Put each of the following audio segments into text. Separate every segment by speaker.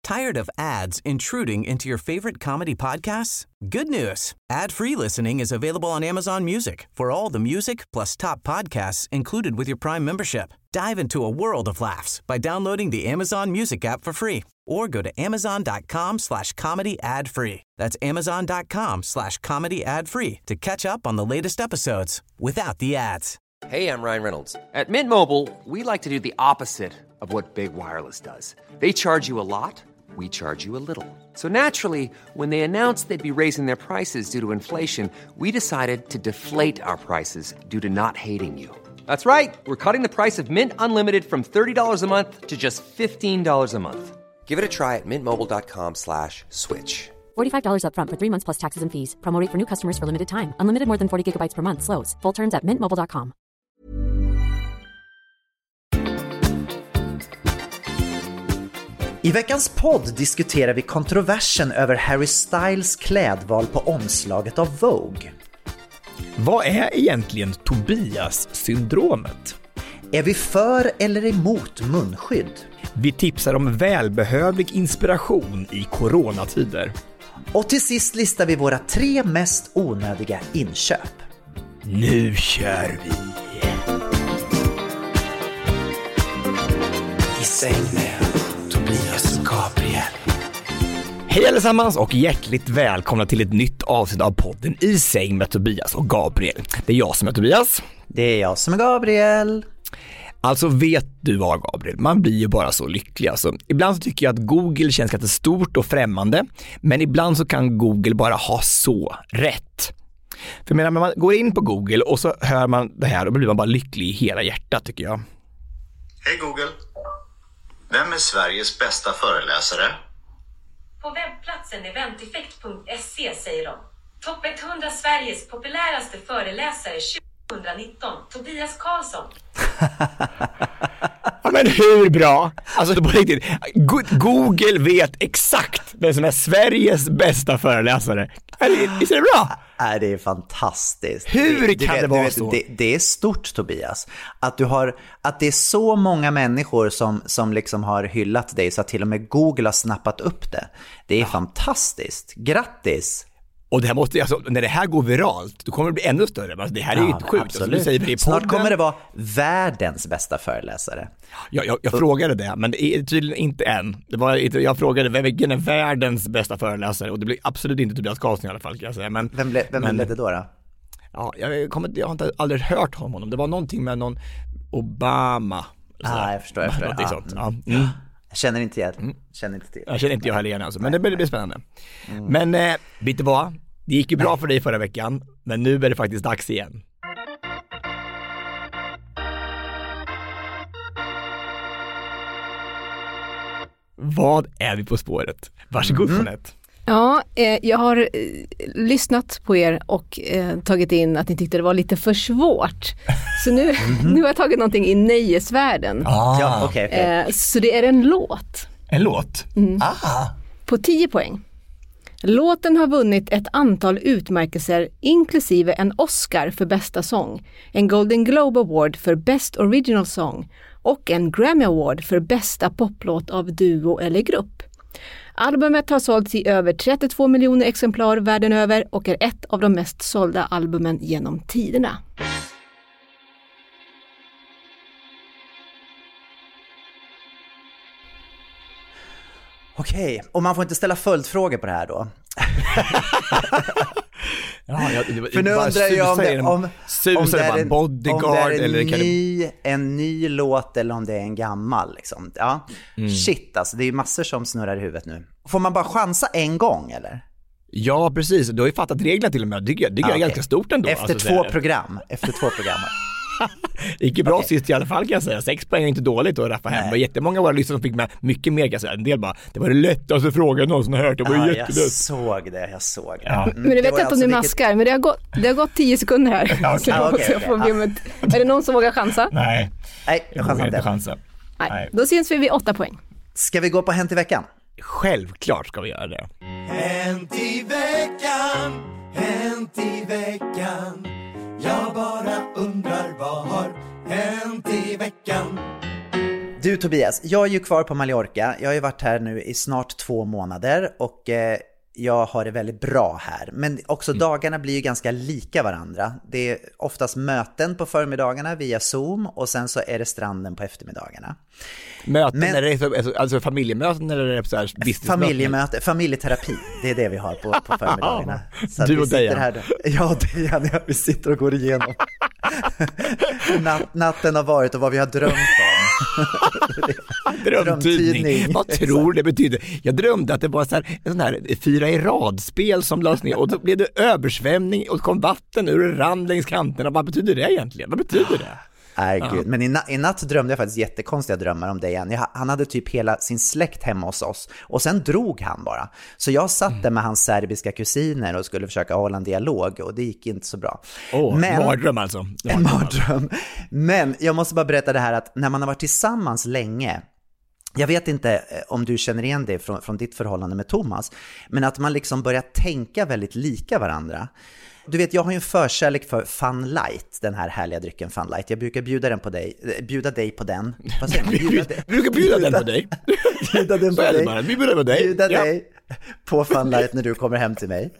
Speaker 1: Tired of ads intruding into your favorite comedy podcasts? Good news. Ad-free listening is available on Amazon Music for all the music plus top podcasts included with your Prime membership. Dive into a world of laughs by downloading the Amazon Music app for free or go to amazon.com/comedy ad-free. That's amazon.com/comedy ad-free to catch up on the latest episodes without the ads.
Speaker 2: Hey, I'm Ryan Reynolds. At Mint Mobile, we like to do the opposite of what Big Wireless does. They charge you a lot, we charge you a little. So naturally, when they announced they'd be raising their prices due to inflation, we decided to deflate our prices due to not hating you. That's right. We're cutting the price of Mint Unlimited from $30 a month to just $15 a month. Give it a try at mintmobile.com/switch.
Speaker 3: $45 up front for 3 months plus taxes and fees. Promo rate for new customers for limited time. Unlimited more than 40 gigabytes per month. Slows full terms at mintmobile.com.
Speaker 4: I veckans podd diskuterar vi kontroversen över Harry Styles klädval på omslaget av Vogue.
Speaker 5: Vad är egentligen Tobias-syndromet?
Speaker 4: Är vi för eller emot munskydd?
Speaker 5: Vi tipsar om välbehövlig inspiration i coronatider.
Speaker 4: Och till sist listar vi våra 3 mest onödiga inköp.
Speaker 5: Nu kör vi!
Speaker 4: I säng med Tobias och Gabriel.
Speaker 5: Hej allesammans och hjärtligt välkomna till ett nytt avsnitt av podden I säng med Tobias och Gabriel. Det är jag som är Tobias.
Speaker 4: Det är jag som är Gabriel.
Speaker 5: Alltså vet du vad Gabriel, man blir ju bara så lycklig alltså. Ibland så tycker jag att Google känns ganska stort och främmande, men ibland så kan Google bara ha så rätt. För när man går in på Google och så hör man det här och blir man bara lycklig i hela hjärtat tycker jag.
Speaker 6: Hej Google, vem är Sveriges bästa föreläsare?
Speaker 7: På webbplatsen eventeffekt.se säger de: Topp 100 Sveriges populäraste föreläsare 2019, Tobias Karlsson.
Speaker 5: Ja, men hur bra? Alltså på riktigt, Google vet exakt vem som är Sveriges bästa föreläsare. Visst är det bra?
Speaker 4: Det är fantastiskt.
Speaker 5: Hur kan det vara så?
Speaker 4: Det är stort Tobias. Att det är så många människor som liksom har hyllat dig så att till och med Google har snappat upp det. Det är fantastiskt. Grattis!
Speaker 5: Och det här måste, alltså, när det här går viralt, då kommer det bli ännu större. Alltså, det här är ju inte sjukt. Alltså, du säger det
Speaker 4: snart kommer det vara världens bästa föreläsare.
Speaker 5: Jag frågade det, men det är tydligen inte än. Jag frågade vilken är världens bästa föreläsare, och det blir absolut inte Tobias Karlsson i alla fall kan jag säga. Men,
Speaker 4: vem blev det då?
Speaker 5: Ja, jag har aldrig hört om honom. Det var någonting med någon Obama.
Speaker 4: Jag förstår.
Speaker 5: Sånt. Ja.
Speaker 4: Jag känner inte till.
Speaker 5: Jag känner inte jag heller igen alltså, men det blir spännande. Men vet du vad? Det gick ju bra för dig förra veckan, men nu är det faktiskt dags igen. Vad är vi på spåret? Varsågod Jeanette.
Speaker 8: Ja, jag har lyssnat på er och tagit in att ni tyckte det var lite för svårt. Så nu har jag tagit någonting i nöjesvärlden.
Speaker 4: Okay.
Speaker 8: Så det är en låt.
Speaker 5: En låt?
Speaker 8: På 10 poäng. Låten har vunnit ett antal utmärkelser inklusive en Oscar för bästa sång, en Golden Globe Award för Best Original Song och en Grammy Award för bästa poplåt av duo eller grupp. Albumet har sålts i över 32 miljoner exemplar världen över och är ett av de mest sålda albumen genom tiderna.
Speaker 4: Okej, och man får inte ställa följdfrågor på det här då. För nu undrar jag om det är en ny låt eller om det är en gammal liksom. Shit alltså, det är ju massor som snurrar i huvudet nu. Får man bara chansa en gång eller?
Speaker 5: Ja, precis. Du har ju fattat reglerna till och med. Det är ganska stort ändå.
Speaker 4: Efter två program.
Speaker 5: Det gick ju bra sist i alla fall kan jag säga. 6 poäng är inte dåligt att raffa hem. Det var jättemånga av våra lyssnare som fick med mycket mer kan jag säga. En del bara, det var det lättaste frågan någonsin har hört. Det var jättelätt. Jag såg det.
Speaker 8: Ja. Men du vet inte om du maskar, men det har gått 10 sekunder här. Är det någon som vågar chansa?
Speaker 5: Nej,
Speaker 4: jag chansar inte.
Speaker 8: Nej. Då syns vi vid 8 poäng.
Speaker 4: Ska vi gå på Hänt i veckan?
Speaker 5: Självklart ska vi göra det.
Speaker 9: Hänt i veckan. Jag bara undrar vad har hänt i veckan.
Speaker 4: Du Tobias, jag är ju kvar på Mallorca. Jag har ju varit här nu i snart 2 månader och jag har det väldigt bra här. Men också dagarna blir ju ganska lika varandra. Det är oftast möten på förmiddagarna via Zoom och sen så är det stranden på eftermiddagarna.
Speaker 5: Möten, är det alltså familjemöten eller är det så här
Speaker 4: familjemöten, familjeterapi, det är det vi har på förmiddagarna. Så
Speaker 5: du och Dejan.
Speaker 4: Ja, Dejan, vi sitter och går igenom natten har varit och vad vi har drömt om.
Speaker 5: Drömtydning. Vad tror det betyder? Jag drömde att det var en sån här 4 i rad-spel som lades ner och då blev det översvämning och kom vatten ur rand längs kanterna. Vad betyder det egentligen? Vad betyder det?
Speaker 4: Gud. Men i natt drömde jag faktiskt jättekonstiga drömmar om Dejan. Han hade typ hela sin släkt hemma hos oss och sen drog han bara. Så jag satt där med hans serbiska kusiner och skulle försöka hålla en dialog och det gick inte så bra.
Speaker 5: Mardröm alltså.
Speaker 4: En mardröm. Men jag måste bara berätta det här att när man har varit tillsammans länge, jag vet inte om du känner igen det från ditt förhållande med Thomas, men att man liksom börjar tänka väldigt lika varandra. Du vet, jag har ju en förkärlek för Fun Light, den här härliga drycken Fun Light. Jag brukar bjuda dig på den. Vad säger man?
Speaker 5: Bjuda den på dig.
Speaker 4: Bjuda den på dig.
Speaker 5: Bjuda
Speaker 4: dig på Fun Light när du kommer hem till mig.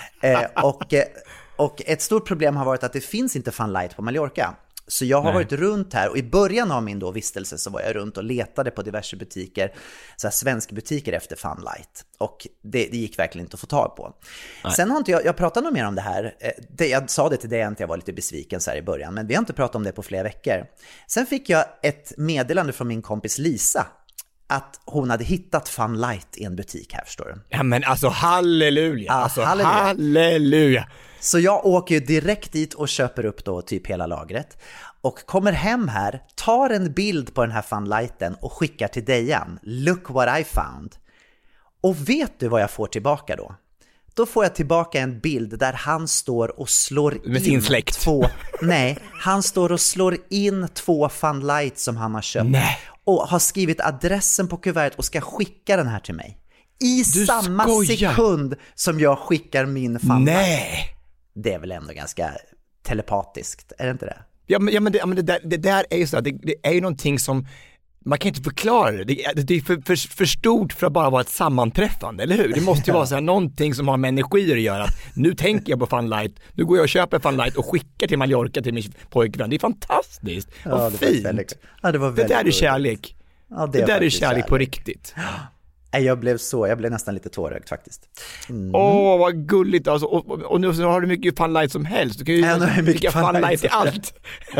Speaker 4: Och ett stort problem har varit att det finns inte Fun Light på Mallorca. Så jag har varit runt här och i början av min vistelse så var jag runt och letade på diverse butiker, så här svenska butiker efter Fun Light. Och det gick verkligen inte att få tag på. Nej. Sen har inte jag pratat nog mer om det här. Jag sa det till dig att jag var lite besviken så här i början, men vi har inte pratat om det på flera veckor. Sen fick jag ett meddelande från min kompis Lisa att hon hade hittat Fun Light i en butik här, förstår du.
Speaker 5: Ja men alltså halleluja. Halleluja.
Speaker 4: Så jag åker ju direkt dit och köper upp då typ hela lagret och kommer hem här, tar en bild på den här Fun Lighten och skickar till Dejan. Look what I found. Och vet du vad jag får tillbaka då? Då får jag tillbaka en bild där han står och slår
Speaker 5: med sin släkt.
Speaker 4: Han står och slår in 2 Fun Lights som han har köpt.
Speaker 5: Nej.
Speaker 4: Och har skrivit adressen på kuvertet och ska skicka den här till mig. I samma sekund som jag skickar min Fun Light. Det är väl ändå ganska telepatiskt, är det inte det?
Speaker 5: Ja men det där är ju så att det är ju någonting som man kan inte förklara det. Det är för stort för att bara vara ett sammanträffande, eller hur? Det måste ju vara så här någonting som har med energier att göra. Nu tänker jag på Fun Light, nu går jag och köper Fun Light och skickar till Mallorca till min pojkvän. Det är fantastiskt. Vad fint. Det där är kärlek. Ja, det där är kärlek på riktigt.
Speaker 4: Jag blev nästan lite tårögd faktiskt.
Speaker 5: Vad gulligt alltså. Och nu så har du mycket Fun Light som helst. Du kan ju mycket Fun Light till allt.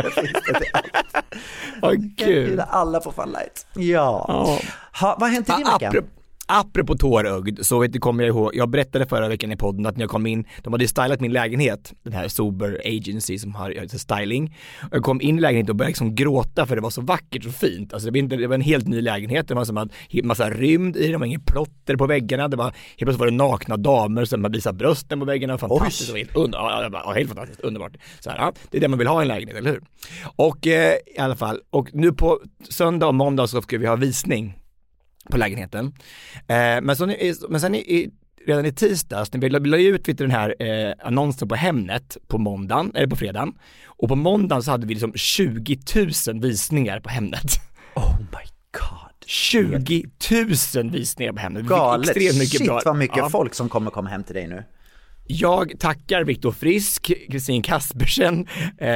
Speaker 5: Gud.
Speaker 4: Alla på Fun Light. Ja. Vad har hänt i din vecka?
Speaker 5: Apropå tårögd så kommer jag ihåg, jag berättade förra veckan i podden att när jag kom in, de hade stylat min lägenhet, den här Sober Agency som har styling. Och jag kom in i lägenheten och började liksom gråta för det var så vackert och fint. Alltså det var en helt ny lägenhet, det var som en massa rymd i, det var ingen plotter på väggarna, det var helt plötsligt var det nakna damer som visade brösten på väggarna, fantastiskt och helt fantastiskt, underbart. Så här, ja, det är det man vill ha i en lägenhet, eller hur? Och i alla fall, och nu på söndag och måndag så ska vi ha visning på lägenheten. Men sen redan i tisdags när vi la ut den här annonsen på Hemnet på måndagen, eller på fredagen, och på måndagen så hade vi liksom 20 000 visningar på Hemnet.
Speaker 4: Oh my god.
Speaker 5: 20 000 visningar på Hemnet.
Speaker 4: Galet. Shit, vad mycket folk som kommer hem till dig nu.
Speaker 5: Jag tackar Viktor Frisk, Kristin Kaspersen,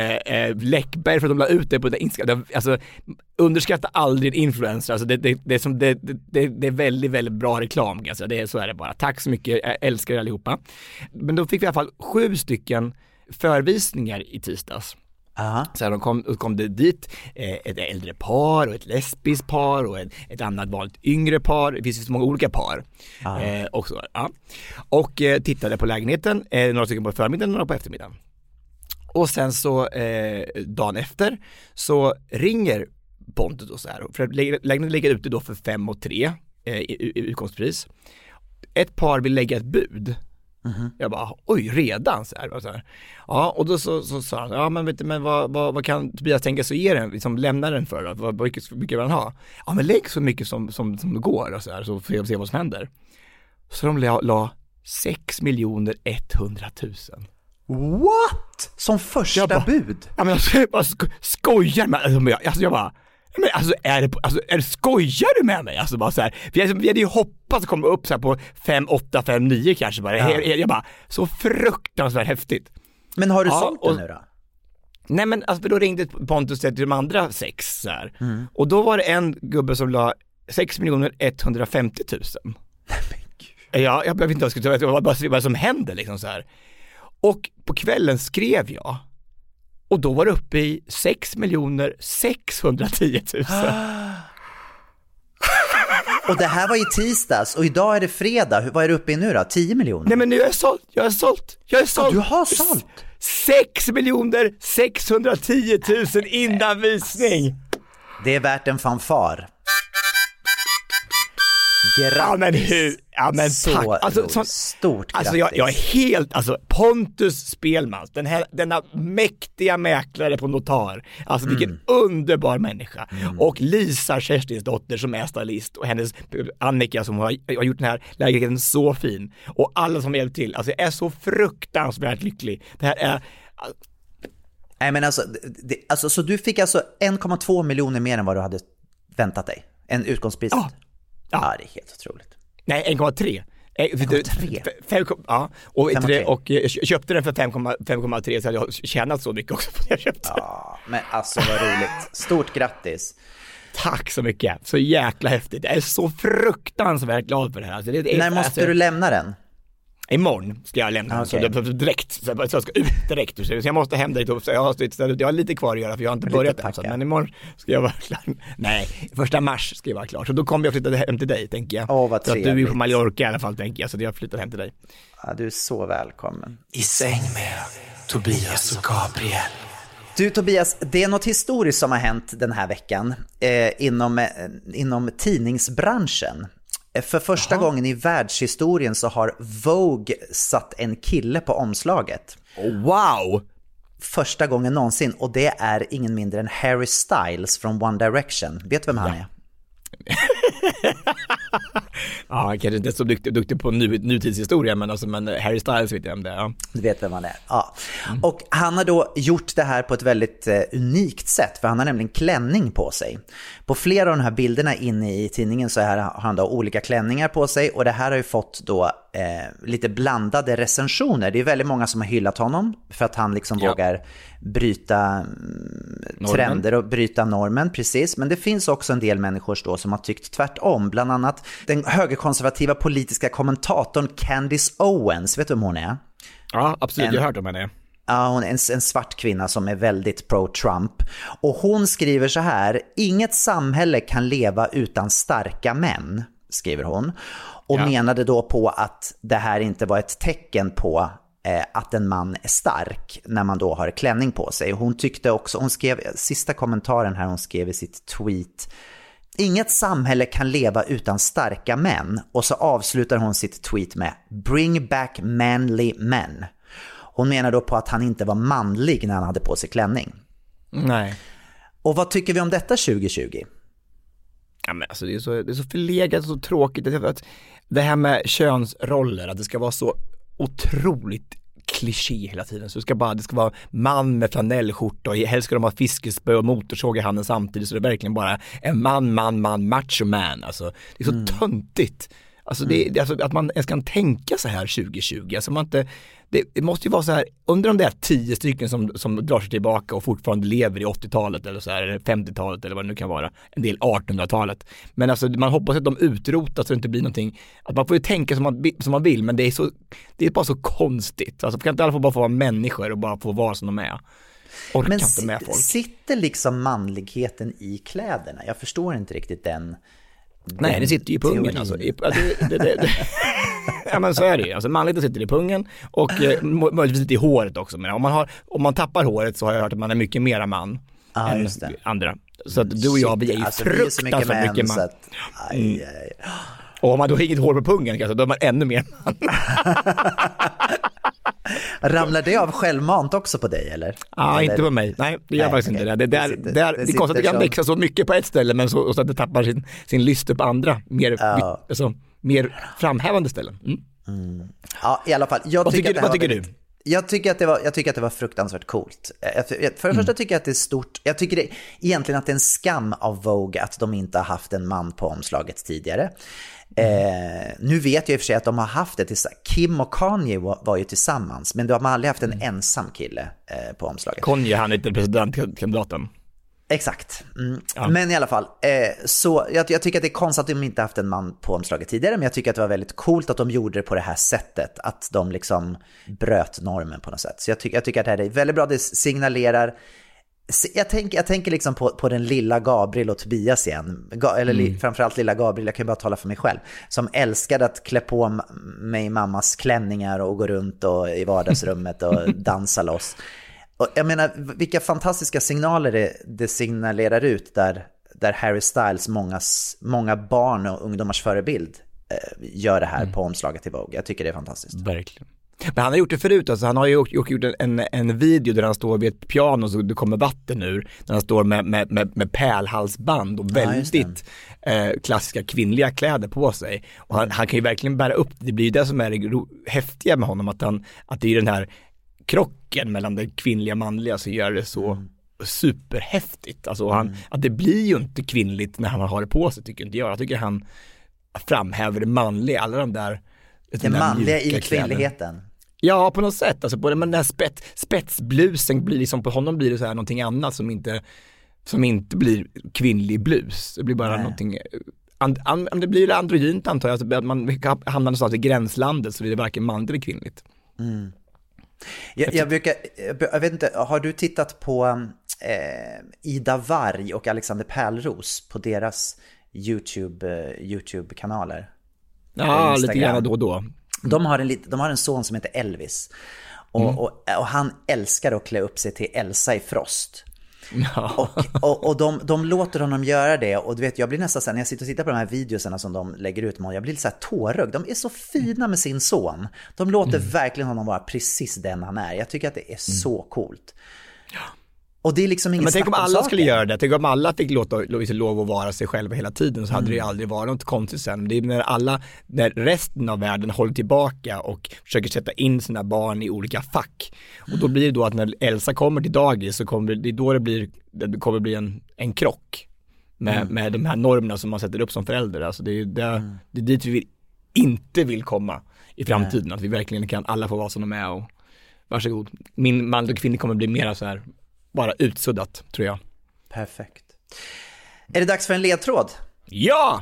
Speaker 5: Läckberg för att de la ut det på Instagram. Alltså, underskatta aldrig en influencer. Alltså, det är väldigt, väldigt bra reklam. Alltså, så är det bara. Tack så mycket, jag älskar er allihopa. Men då fick vi i alla fall 7 stycken förvisningar i tisdags. Så de kom det dit ett äldre par och ett lesbiskt par och ett annat vanligt yngre par. Det finns så många olika par också. Ja. Och tittade på lägenheten, några stycken på förmiddagen och några på eftermiddagen. Och sen så dagen efter så ringer Pontus och så här. För lägenheten ligger ute då för 5 och 3 i utgångspris. Ett par vill lägga ett bud. Mm-hmm. Jag bara, oj, redan så här. Ja, och då så sa han, ja men vet du, men vad kan Tobias tänka sig ge den, liksom lämna den för då? Vad mycket vill han ha? Ja, men lägg så mycket som det går och så här, så får vi se vad som händer. Så de la 6 100 000. What?
Speaker 4: Som första bud?
Speaker 5: Ja, men jag bara skojar med, alltså jag bara, Men alltså, skojar du med mig? Alltså bara så här, vi hade ju hoppats att komma upp så här på 5, 8, 5, 9 kanske bara. Ja. Jag bara, så fruktansvärt häftigt.
Speaker 4: Men har du sålt den nu då?
Speaker 5: Nej, men alltså, för då ringde Pontus till de andra 6 så här. Och då var det en gubbe som la 6 150 000. Ja, jag behöver inte säga vad som hände liksom så här. Och på kvällen skrev jag. Och då var det uppe i 6 610 000.
Speaker 4: Och det här var i tisdags och idag är det fredag. Vad är du uppe i nu då? 10 miljoner?
Speaker 5: Nej, men nu är jag har sålt.
Speaker 4: Du har sålt?
Speaker 5: 6 610 000 innan visning.
Speaker 4: Det är värt en fanfar. Grattis.
Speaker 5: Ja, men hur? Ja, men
Speaker 4: så
Speaker 5: tack. Alltså,
Speaker 4: stort grattis.
Speaker 5: Alltså jag är helt, Pontus Spelmans, denna mäktiga mäklare på Notar. Alltså vilken underbar människa. Och Lisa Kerstins dotter som är stylist och hennes Annika som har gjort den här lägenheten så fin. Och alla som hjälpt till. Alltså jag är så fruktansvärt lycklig. Det här är...
Speaker 4: Nej, men alltså så du fick alltså 1,2 miljoner mer än vad du hade väntat dig. En utgångspris. Ja, det är helt otroligt.
Speaker 5: Nej, 1,3. 1,3? Ja, och jag köpte den för 5,3 så hade jag tjänat så mycket också på det jag köpte.
Speaker 4: Ja, men alltså vad roligt. Stort grattis.
Speaker 5: Tack så mycket. Så jäkla häftigt. Jag är så fruktansvärt glad för det här. Alltså,
Speaker 4: när måste du lämna den?
Speaker 5: Imorgon ska jag lämna den direkt. Så jag ska ut direkt. Så jag måste hem dit. Jag har lite kvar att göra för jag har inte börjat än. Men imorgon ska jag vara klar. Nej, 1 mars ska jag vara klar. Så då kommer jag flytta hem till dig, tänker jag.
Speaker 4: Vad
Speaker 5: trevligt. Så att du är på Mallorca i alla fall, tänker jag. Så jag flyttar hem till dig.
Speaker 4: Ja, du är så välkommen.
Speaker 9: I säng med Tobias och Gabriel.
Speaker 4: Du Tobias, det är något historiskt som har hänt den här veckan inom tidningsbranschen. För första gången i världshistorien så har Vogue satt en kille på omslaget.
Speaker 5: Wow!
Speaker 4: Första gången någonsin, och det är ingen mindre än Harry Styles från One Direction. Vet du vem han är?
Speaker 5: Ja, kanske inte så duktig på nutidshistoria, men Harry Styles vet jag om det. Ja.
Speaker 4: Du vet vem han är. Ja. Och han har då gjort det här på ett väldigt unikt sätt, för han har nämligen klänning på sig. På flera av de här bilderna inne i tidningen så har han då olika klänningar på sig, och det här har ju fått då lite blandade recensioner. Det är väldigt många som har hyllat honom för att han liksom vågar bryta trender och bryta normen, precis. Men det finns också en del människor då som har tyckt tvärtom. Bland annat den högerkonservativa politiska kommentatorn Candice Owens. Vet du vem hon är?
Speaker 5: Ja, absolut. Jag har hört om henne.
Speaker 4: Ja, hon är en svart kvinna som är väldigt pro-Trump. Och hon skriver så här: inget samhälle kan leva utan starka män, skriver hon. Och menade då på att det här inte var ett tecken på att en man är stark när man då har klänning på sig. Hon tyckte också, hon skrev, sista kommentaren här hon skrev i sitt tweet: inget samhälle kan leva utan starka män. Och så avslutar hon sitt tweet med bring back manly men. Hon menar då på att han inte var manlig när han hade på sig klänning.
Speaker 5: Nej.
Speaker 4: Och vad tycker vi om detta 2020?
Speaker 5: Ja, men alltså det är så förlegat och så tråkigt att det här med könsroller, att det ska vara så otroligt kliché hela tiden. Så det ska vara man med flanellskjorta och helst ska de ha fiskespö och motorsåg i handen samtidigt, så det är verkligen bara en man, macho man. Alltså det är så töntigt. Alltså, alltså att man ens kan tänka så här 2020. Alltså det måste ju vara så här, under de där 10 stycken som drar sig tillbaka och fortfarande lever i 80-talet eller så här, eller 50-talet eller vad det nu kan vara, en del 1800-talet. Men alltså man hoppas att de utrotas så det inte blir någonting, att man får ju tänka som man vill, men det är bara så konstigt. Alltså kan inte alla bara få vara människor och bara få vara som de är. Orkar
Speaker 4: men
Speaker 5: inte med folk.
Speaker 4: Sitter liksom manligheten i kläderna? Jag förstår inte riktigt den.
Speaker 5: Nej, det sitter ju i pungen alltså. Ja, men så är det ju. Alltså manligt sitter i pungen och möjligtvis lite i håret också. Men om man tappar håret så har jag hört att man är mycket mera man än andra. Så att du och jag, vi är ju fruktansvärt mycket man. Och om man då har inget hår på pungen kanske, då är man ännu mer man.
Speaker 4: Ramlar det av självmant också på dig eller?
Speaker 5: Ja, inte på mig. Nej, det gör faktiskt inte det. Det är konstigt att det kan växa så mycket på ett ställe, men så att det tappar sin lyster på andra mer framhävande ställen.
Speaker 4: Ja, i alla fall.
Speaker 5: Vad tycker du?
Speaker 4: Jag tycker att det var fruktansvärt coolt. För det första tycker jag att det är stort. Jag tycker egentligen att det är en skam av Vogue att de inte har haft en man på omslaget tidigare. Nu vet jag i och för sig att de har haft det. Kim och Kanye var ju tillsammans, men de har aldrig haft en ensam kille på omslaget.
Speaker 5: Kanye, han är inte presidentkandidaten.
Speaker 4: Exakt. Ja. Men i alla fall, så jag tycker att det är konstigt att de inte haft en man på omslaget tidigare, men jag tycker att det var väldigt coolt att de gjorde det på det här sättet, att de liksom bröt normen på något sätt. Så jag tycker att det här är väldigt bra, det signalerar. Jag tänker liksom på den lilla Gabriel och Tobias igen, eller framförallt lilla Gabriel, jag kan bara tala för mig själv, som älskade att klä på mig mammas klänningar och gå runt och i vardagsrummet och dansa loss. Och jag menar, vilka fantastiska signaler det signalerar ut där Harry Styles, många barn och ungdomars förebild, gör det här på omslaget till Vogue. Jag tycker det är fantastiskt.
Speaker 5: Verkligen. Men han har gjort det förut, alltså. Han har ju gjort en video där han står vid ett piano så det kommer vatten ur, där han står med pärlhalsband och väldigt klassiska kvinnliga kläder på sig. Och han kan ju verkligen bära upp, det blir ju det som är det häftiga med honom, att det är den här krocken mellan det kvinnliga och manliga så gör det så superhäftigt. Alltså att det blir ju inte kvinnligt när han har det på sig, tycker inte jag. Jag tycker han framhäver det manliga, alla de där
Speaker 4: det manliga i kvinnligheten.
Speaker 5: Ja, på något sätt. Alltså på den här spetsblusen blir liksom, på honom blir det så här någonting annat som inte blir kvinnlig blus. Det blir bara någonting det blir androgynt, antar jag, alltså att man hamnar någonstans i gränslandet, så det är varken manligt eller kvinnligt.
Speaker 4: Jag vet inte, har du tittat på Ida Warg och Alexander Pärlros på deras YouTube-kanaler?
Speaker 5: Ja, lite grann då och då.
Speaker 4: De har en son som heter Elvis. Och han älskar att klä upp sig till Elsa i Frost. Ja. Och de låter honom göra det. Och du vet, jag blir nästan så här, när jag sitter och tittar på de här videorna som de lägger ut med, jag blir lite så här tårögd. De är så fina med sin son. De låter verkligen honom vara precis den han är. Jag tycker att det är så coolt. Ja. Och det är liksom ingen.
Speaker 5: Men tänk om alla skulle göra det. Tänk om alla fick lov att vara sig själva hela tiden, så hade det ju aldrig varit något konstigt sen. Det är när resten av världen håller tillbaka och försöker sätta in sina barn i olika fack. Och då blir det då att när Elsa kommer till dagis så kommer det bli en krock med de här normerna som man sätter upp som förälder. Alltså det är dit vi inte vill komma i framtiden. Att vi verkligen kan alla få vara som de är, och varsågod. Min man och kvinna kommer bli mer så här bara utsuddat, tror jag.
Speaker 4: Perfekt. Är det dags för en ledtråd?
Speaker 5: Ja!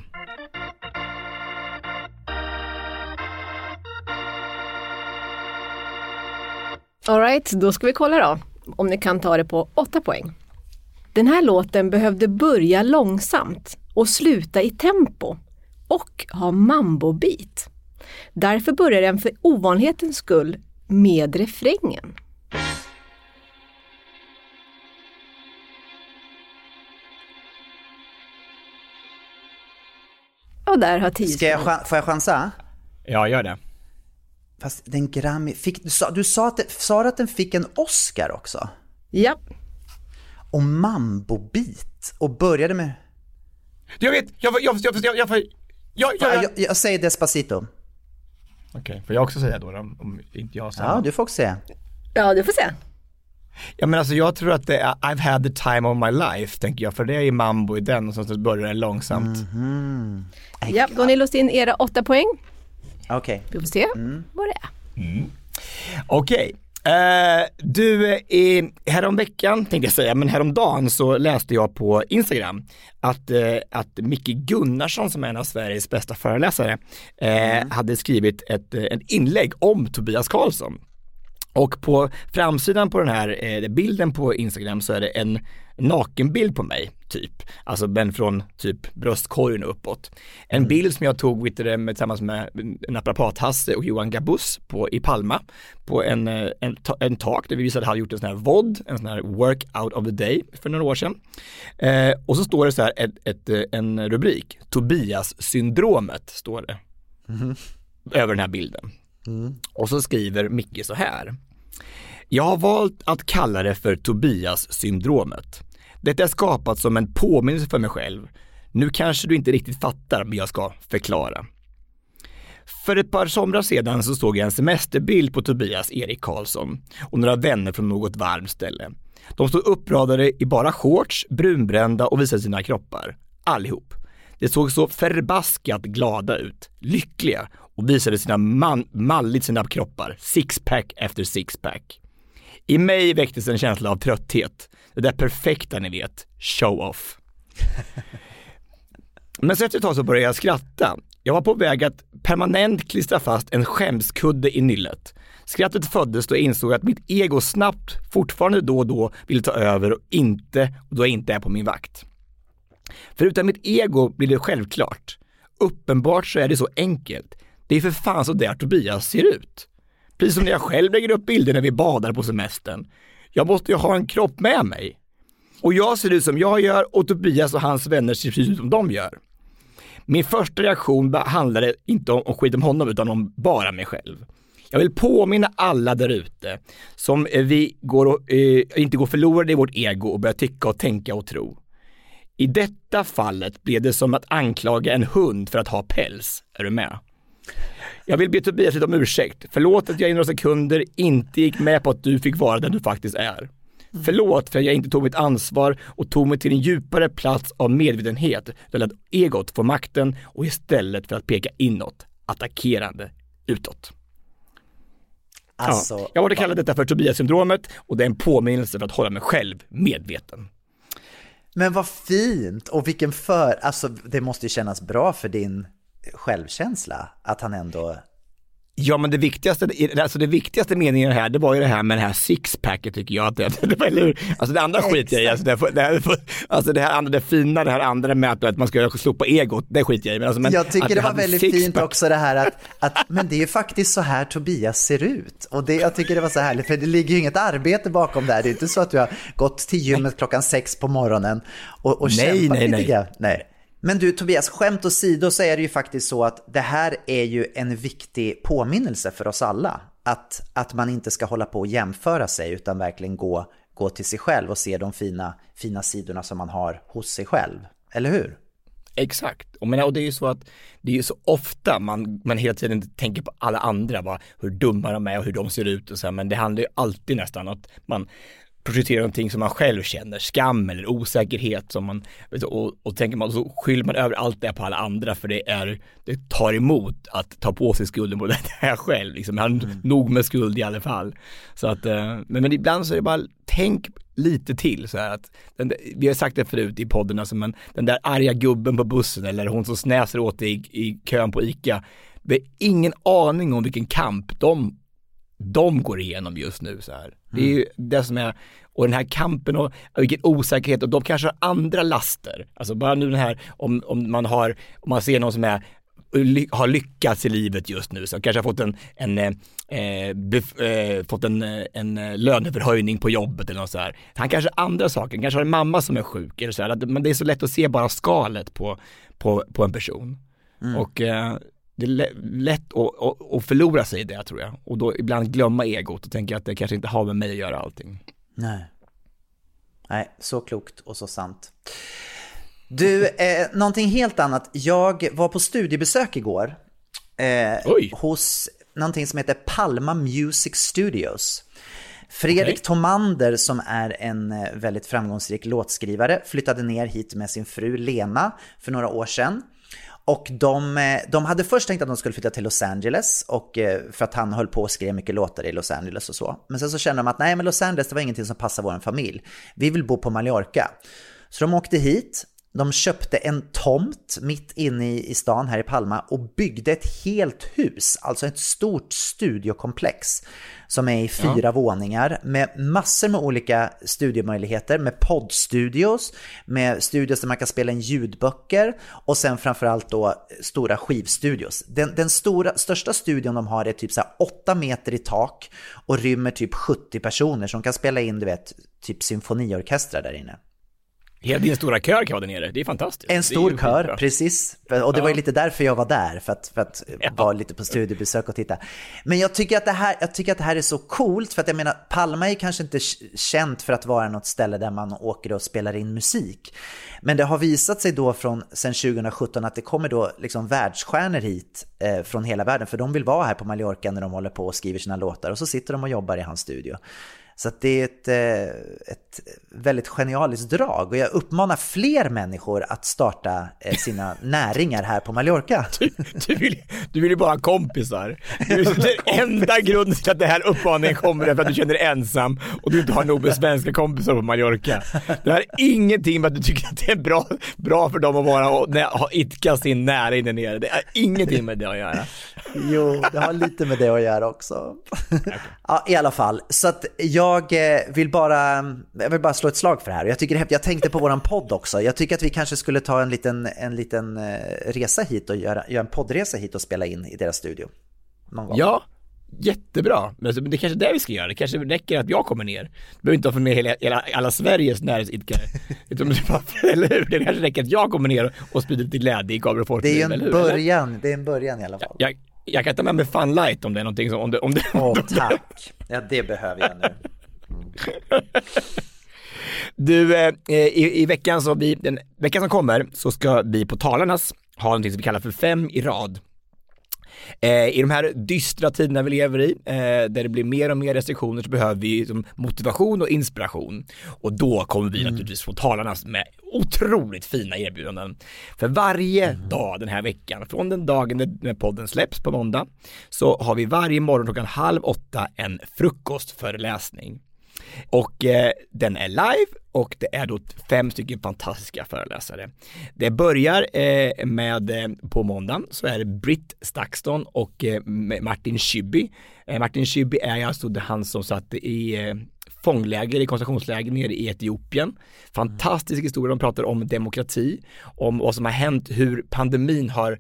Speaker 8: All right, då ska vi kolla då om ni kan ta det på 8 poäng. Den här låten behövde börja långsamt och sluta i tempo och ha mambo-beat. Därför börjar den för ovanlighetens skull med refrängen. Och där har 10.
Speaker 4: Får jag chansa?
Speaker 5: Ja, gör det.
Speaker 4: Fast den Grammy du sa att den fick en Oscar också.
Speaker 8: Ja.
Speaker 4: Och Mambo Beat och började med.
Speaker 5: Jag vet.
Speaker 4: Jag säger Despacito.
Speaker 5: Okej, får jag också säga då om inte jag säger.
Speaker 4: Ja, du får också säga.
Speaker 8: Ja, du får säga.
Speaker 5: Ja, men alltså jag tror att det är I've had the time of my life, tänker jag, för det är mambo i den, och så börjar det långsamt.
Speaker 8: Ja, då har ni låst in era 8 poäng.
Speaker 4: Okej.
Speaker 8: Vi får se vad det är.
Speaker 5: Okej. Du, häromveckan tänkte jag säga, men häromdagen så läste jag på Instagram att Micke Gunnarsson, som är en av Sveriges bästa föreläsare, hade skrivit ett inlägg om Tobias Karlsson. Och på framsidan på den här bilden på Instagram så är det en nakenbild på mig, typ. Alltså men från typ bröstkorgen uppåt. En bild som jag tog tillsammans med Naprapat-Hasse och Johan Gabus i Palma på en tak där vi visade att hade gjort en sån här VOD, en sån här workout of the day för några år sedan. Och så står det så här en rubrik, Tobias-syndromet står det över den här bilden. Och så skriver Micke så här: jag har valt att kalla det för Tobias-syndromet. Det är skapat som en påminnelse för mig själv. Nu kanske du inte riktigt fattar, men jag ska förklara. För ett par somrar sedan så såg jag en semesterbild på Tobias Erik Karlsson och några vänner från något varmt ställe. De stod uppradade i bara shorts, brunbrända och visade sina kroppar. Allihop. De såg så förbaskat glada ut, lyckliga och visade malligt sina kroppar, sixpack efter sixpack. I mig väcktes en känsla av trötthet. Det där perfekta ni vet, show off. Men så efter ett tag så började jag skratta. Jag var på väg att permanent klistra fast en skämskudde i nyllet. Skrattet föddes då jag insåg att mitt ego snabbt fortfarande då och då vill ta över och då jag inte är på min vakt. För utan mitt ego blir det självklart. Uppenbart så är det så enkelt. Det är för fan så där Tobias ser ut. Precis som när jag själv lägger upp bilder när vi badar på semestern. Jag måste ju ha en kropp med mig. Och jag ser ut som jag gör och Tobias och hans vänner ser precis ut som de gör. Min första reaktion handlade inte om skit om honom utan om bara mig själv. Jag vill påminna alla där ute som vi inte går förlorade i vårt ego och börjar tycka och tänka och tro. I detta fallet blev det som att anklaga en hund för att ha päls. Är du med? Jag vill be Tobias lite om ursäkt. Förlåt att jag i några sekunder inte gick med på att du fick vara den du faktiskt är. Förlåt för att jag inte tog mitt ansvar och tog mig till en djupare plats av medvetenhet där att egot får makten och istället för att peka inåt, attackerande utåt.
Speaker 4: Alltså,
Speaker 5: jag borde kalla detta för Tobias-syndromet och det är en påminnelse för att hålla mig själv medveten.
Speaker 4: Men vad fint, och vilken alltså det måste ju kännas bra för din självkänsla att han ändå...
Speaker 5: Ja, men det viktigaste meningen här, det var ju det här med det här sixpacket tycker jag. Det var, alltså det andra skit jag i. Alltså det här andra, det fina, det här andra med att man ska slopa egot, det skit jag i. Men
Speaker 4: jag tycker det var väldigt fint också det här att men det är ju faktiskt så här Tobias ser ut. Och jag tycker det var så härligt, för det ligger ju inget arbete bakom det här. Det är inte så att du har gått till gymmet 6:00 på morgonen och kämpat lite grann. Nej. Men du Tobias, skämt åsido så är det ju faktiskt så att det här är ju en viktig påminnelse för oss alla. Att man inte ska hålla på och jämföra sig utan verkligen gå till sig själv och se de fina sidorna som man har hos sig själv. Eller hur?
Speaker 5: Exakt. Och det är ju så att det är ju så ofta man hela tiden tänker på alla andra, hur dumma de är och hur de ser ut och så här, men det handlar ju alltid nästan att man projekterar någonting som man själv känner, skam eller osäkerhet som man, och tänker man, så skyller man över allt det på alla andra för det tar emot att ta på sig skulden på det här själv liksom. Han nog med skuld i alla fall. Så att, men ibland så är det bara, tänk lite till så här att vi har sagt det förut i podden, alltså, men den där arga gubben på bussen eller hon som snäser åt i kön på ICA, vi har ingen aning om vilken kamp de går igenom just nu så här. Det är ju det som är, och den här kampen och vilken osäkerhet, och de kanske har andra laster. Alltså bara nu den här om man ser någon som har lyckats i livet just nu, så kanske har fått en löneförhöjning på jobbet eller något så här. Han kanske har andra saker, kanske har en mamma som är sjuk eller så här. Men det är så lätt att se bara skalet på en person. Och det är lätt att förlora sig i det, tror jag. Och då ibland glömma egot och tänka att det kanske inte har med mig att göra allting.
Speaker 4: Nej, så klokt och så sant. Du, någonting helt annat. Jag var på studiebesök igår hos någonting som heter Palma Music Studios. Fredrik Tomander, som är en väldigt framgångsrik låtskrivare, flyttade ner hit med sin fru Lena för några år sedan. Och de hade först tänkt att de skulle flytta till Los Angeles, och för att han höll på att skriva mycket låtar i Los Angeles och så. Men sen så kände de att nej, men Los Angeles, det var ingenting som passar vår familj. Vi vill bo på Mallorca. Så de åkte hit. De köpte en tomt mitt inne i stan här i Palma och byggde ett helt hus, alltså ett stort studiokomplex som är i 4 våningar med massor med olika studiomöjligheter, med poddstudios, med studios där man kan spela in ljudböcker, och sen framförallt då stora skivstudios. Den största studion de har är typ så här 8 meter i tak och rymmer typ 70 personer som kan spela in, du vet, typ symfoniorkestrar där inne.
Speaker 5: Hela din stora kör kan vara där nere, det är fantastiskt.
Speaker 4: En stor kör, precis. Och det var ju lite därför jag var där, för att vara lite på studiebesök och titta. Men jag tycker att det här är så coolt, för att jag menar, Palma är kanske inte känt för att vara något ställe där man åker och spelar in musik. Men det har visat sig då sen 2017 att det kommer då liksom världsstjärnor hit från hela världen, för de vill vara här på Mallorca när de håller på och skriver sina låtar, och så sitter de och jobbar i hans studio. Så att det är ett väldigt genialiskt drag, och jag uppmanar fler människor att starta sina näringar här på Mallorca.
Speaker 5: Du vill ju bara ha kompisar. Den enda grunden till att det här uppmaningen kommer är för att du känner dig ensam och du inte har nog med svenska kompisar på Mallorca. Det har ingenting med att du tycker att det är bra för dem att vara och ha idka sin näring där nere. Det har ingenting med det att göra.
Speaker 4: Jo, det har lite med det att göra också. Okay. Ja, i alla fall. Så att jag vill bara slå ett slag för det här. Jag tänkte på våran podd också. Jag tycker att vi kanske skulle ta en liten resa hit och göra en poddresa hit och spela in i deras studio någon gång. Ja,
Speaker 5: jättebra. Men det är kanske det vi ska göra. Det kanske räcker att jag kommer ner. Du behöver inte ha för med alla Sveriges näringsidkare. Det kanske räcker att jag kommer ner och sprider lite glädje i Gabriel Fort.
Speaker 4: Det är en början i alla fall.
Speaker 5: Jag kan ta med mig Fun Light om det är någonting som...
Speaker 4: Tack. Ja, det behöver jag nu.
Speaker 5: Du, i veckan den veckan som kommer så ska vi på Talarnas ha någonting som vi kallar för 5 i rad. I de här dystra tiderna vi lever i, där det blir mer och mer restriktioner, så behöver vi motivation och inspiration. Och då kommer vi naturligtvis få Talarnas med otroligt fina erbjudanden. För varje dag den här veckan, från den dagen när podden släpps på måndag, så har vi varje morgon 7:30 en frukostföreläsning. Och den är live och det är då 5 stycken fantastiska föreläsare. Det börjar med på måndagen så är det Britt Stakston och Martin Schibbye. Martin Schibbye är alltså han som satt i fångläger, i koncentrationsläger nere i Etiopien. Fantastisk historia, de pratar om demokrati, om vad som har hänt, hur pandemin har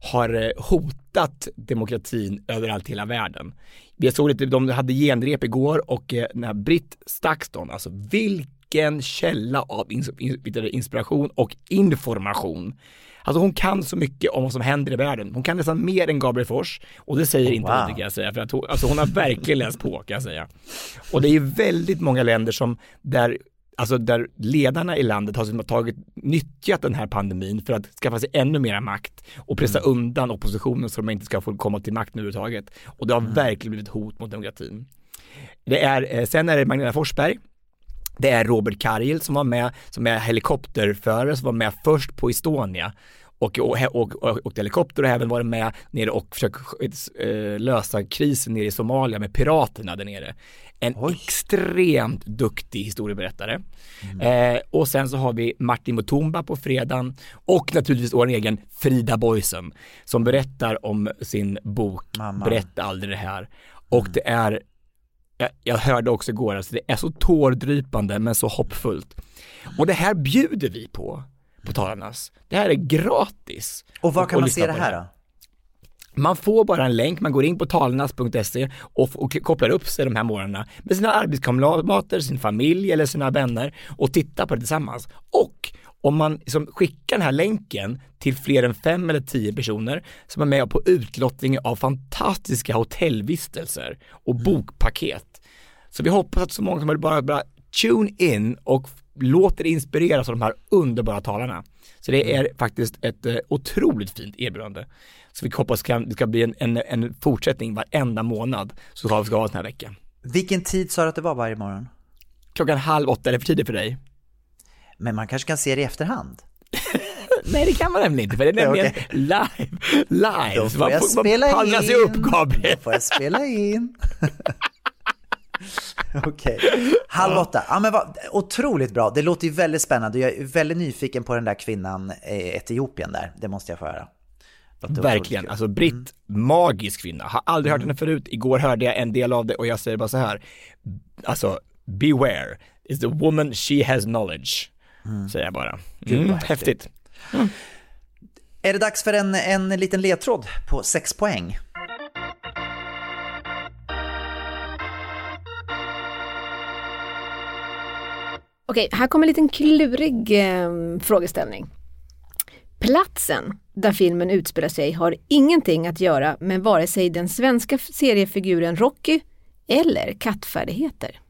Speaker 5: hotat demokratin överallt i hela världen. Jag såg lite, de hade genrep igår och när Britt Stakston, alltså vilken källa av inspiration och information. Alltså hon kan så mycket om vad som händer i världen. Hon kan nästan mer än Gabriel Fors, och det säger inte hon, kan jag säga, för att hon har verkligen läst på, kan jag säga. Och det är väldigt många länder som där ledarna i landet har nyttjat den här pandemin för att skaffa sig ännu mer makt och pressa undan oppositionen så de inte ska få komma till makt överhuvudtaget. Och det har verkligen blivit hot mot demokratin. Sen är det Magdalena Forsberg. Det är Robert Karjel som var med, som är helikopterförare, som var med först på Estonia och helikopter, och även varit med nere och försökt lösa krisen nere i Somalia med piraterna där nere. En extremt duktig historieberättare. Och sen så har vi Martin Mutumba på fredagen och naturligtvis vår egen Frida Boysen som berättar om sin bok Berätta aldrig det här. Och det är, jag hörde också igår, alltså det är så tårdrypande men så hoppfullt. Och det här bjuder vi på Talarnas. Det här är gratis.
Speaker 4: Och var kan man se det här då?
Speaker 5: Man får bara en länk, man går in på talarnas.se och kopplar upp sig de här morgnarna med sina arbetskamrater, sin familj eller sina vänner och tittar på det tillsammans. Och om man skickar den här länken till fler än 5 eller 10 personer som är med på utlottning av fantastiska hotellvistelser och bokpaket. Så vi hoppas att så många som vill bara tune in och låter inspireras av de här underbara talarna. Så det är faktiskt ett otroligt fint erbjudande. Så vi hoppas det ska bli en fortsättning varenda månad, så ska vi ha den här veckan.
Speaker 4: Vilken tid sa du att det var varje morgon?
Speaker 5: 7:30, är det för tidigt för dig?
Speaker 4: Men man kanske kan se det i efterhand.
Speaker 5: Nej, det kan man nämligen inte, för det är nämligen live.
Speaker 4: Då får jag spela in.
Speaker 5: Sig upp, Gabriel.
Speaker 4: Då får jag spela in. Okej. 7:30. Ja, men otroligt bra. Det låter ju väldigt spännande. Jag är väldigt nyfiken på den där kvinnan i Etiopien där. Det måste jag få höra.
Speaker 5: Verkligen, alltså Britt, magisk kvinna. Har aldrig hört henne förut. Igår hörde jag en del av det och jag säger bara så här. Alltså, beware. Is the woman, she has knowledge. Säger jag bara. Häftigt.
Speaker 4: Är det dags för en liten ledtråd på 6 poäng?
Speaker 8: Okej, här kommer en liten klurig frågeställning. Platsen där filmen utspelar sig har ingenting att göra med vare sig den svenska seriefiguren Rocky eller kattfärdigheter.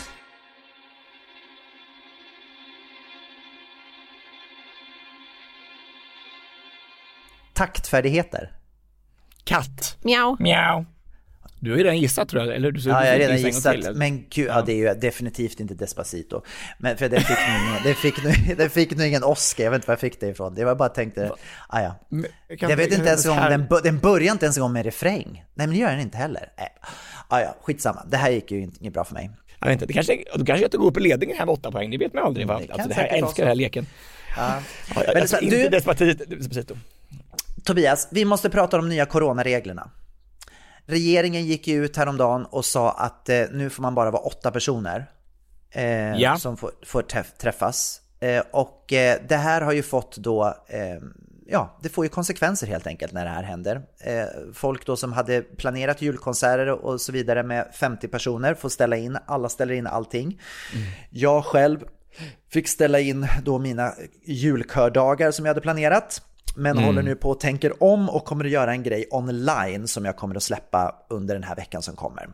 Speaker 4: Taktfärdigheter.
Speaker 5: Katt.
Speaker 8: Miau.
Speaker 5: Miau. Du har ju redan gissat, tror jag. Eller du
Speaker 4: ja, jag har redan
Speaker 5: gissat.
Speaker 4: Till, men gud, ja, det är ju definitivt inte Despacito. Men för det fick nog ingen Oscar. Jag vet inte var jag fick det ifrån. Det var bara tänkte, ja. Jag vet inte ens om den börjar inte ens med refräng. Nej, men det gör den inte heller. Ja, skitsamma. Det här gick ju inte bra för mig.
Speaker 5: Jag vet inte, du kanske inte går på ledningen här med 8 poäng. Det vet man aldrig. Alltså, det här, jag älskar den här leken.
Speaker 4: Ja.
Speaker 5: Men alltså, inte Despacito.
Speaker 4: Tobias, vi måste prata om de nya coronareglerna. Regeringen gick ju ut häromdagen och sa att nu får man bara vara 8 personer som får träffas. Och det här har ju fått då, det får ju konsekvenser helt enkelt när det här händer. Folk då som hade planerat julkonserter och så vidare med 50 personer får ställa in, alla ställer in allting. Jag själv fick ställa in då mina julkördagar som jag hade planerat. Men håller nu på och tänker om och kommer att göra en grej online som jag kommer att släppa under den här veckan som kommer.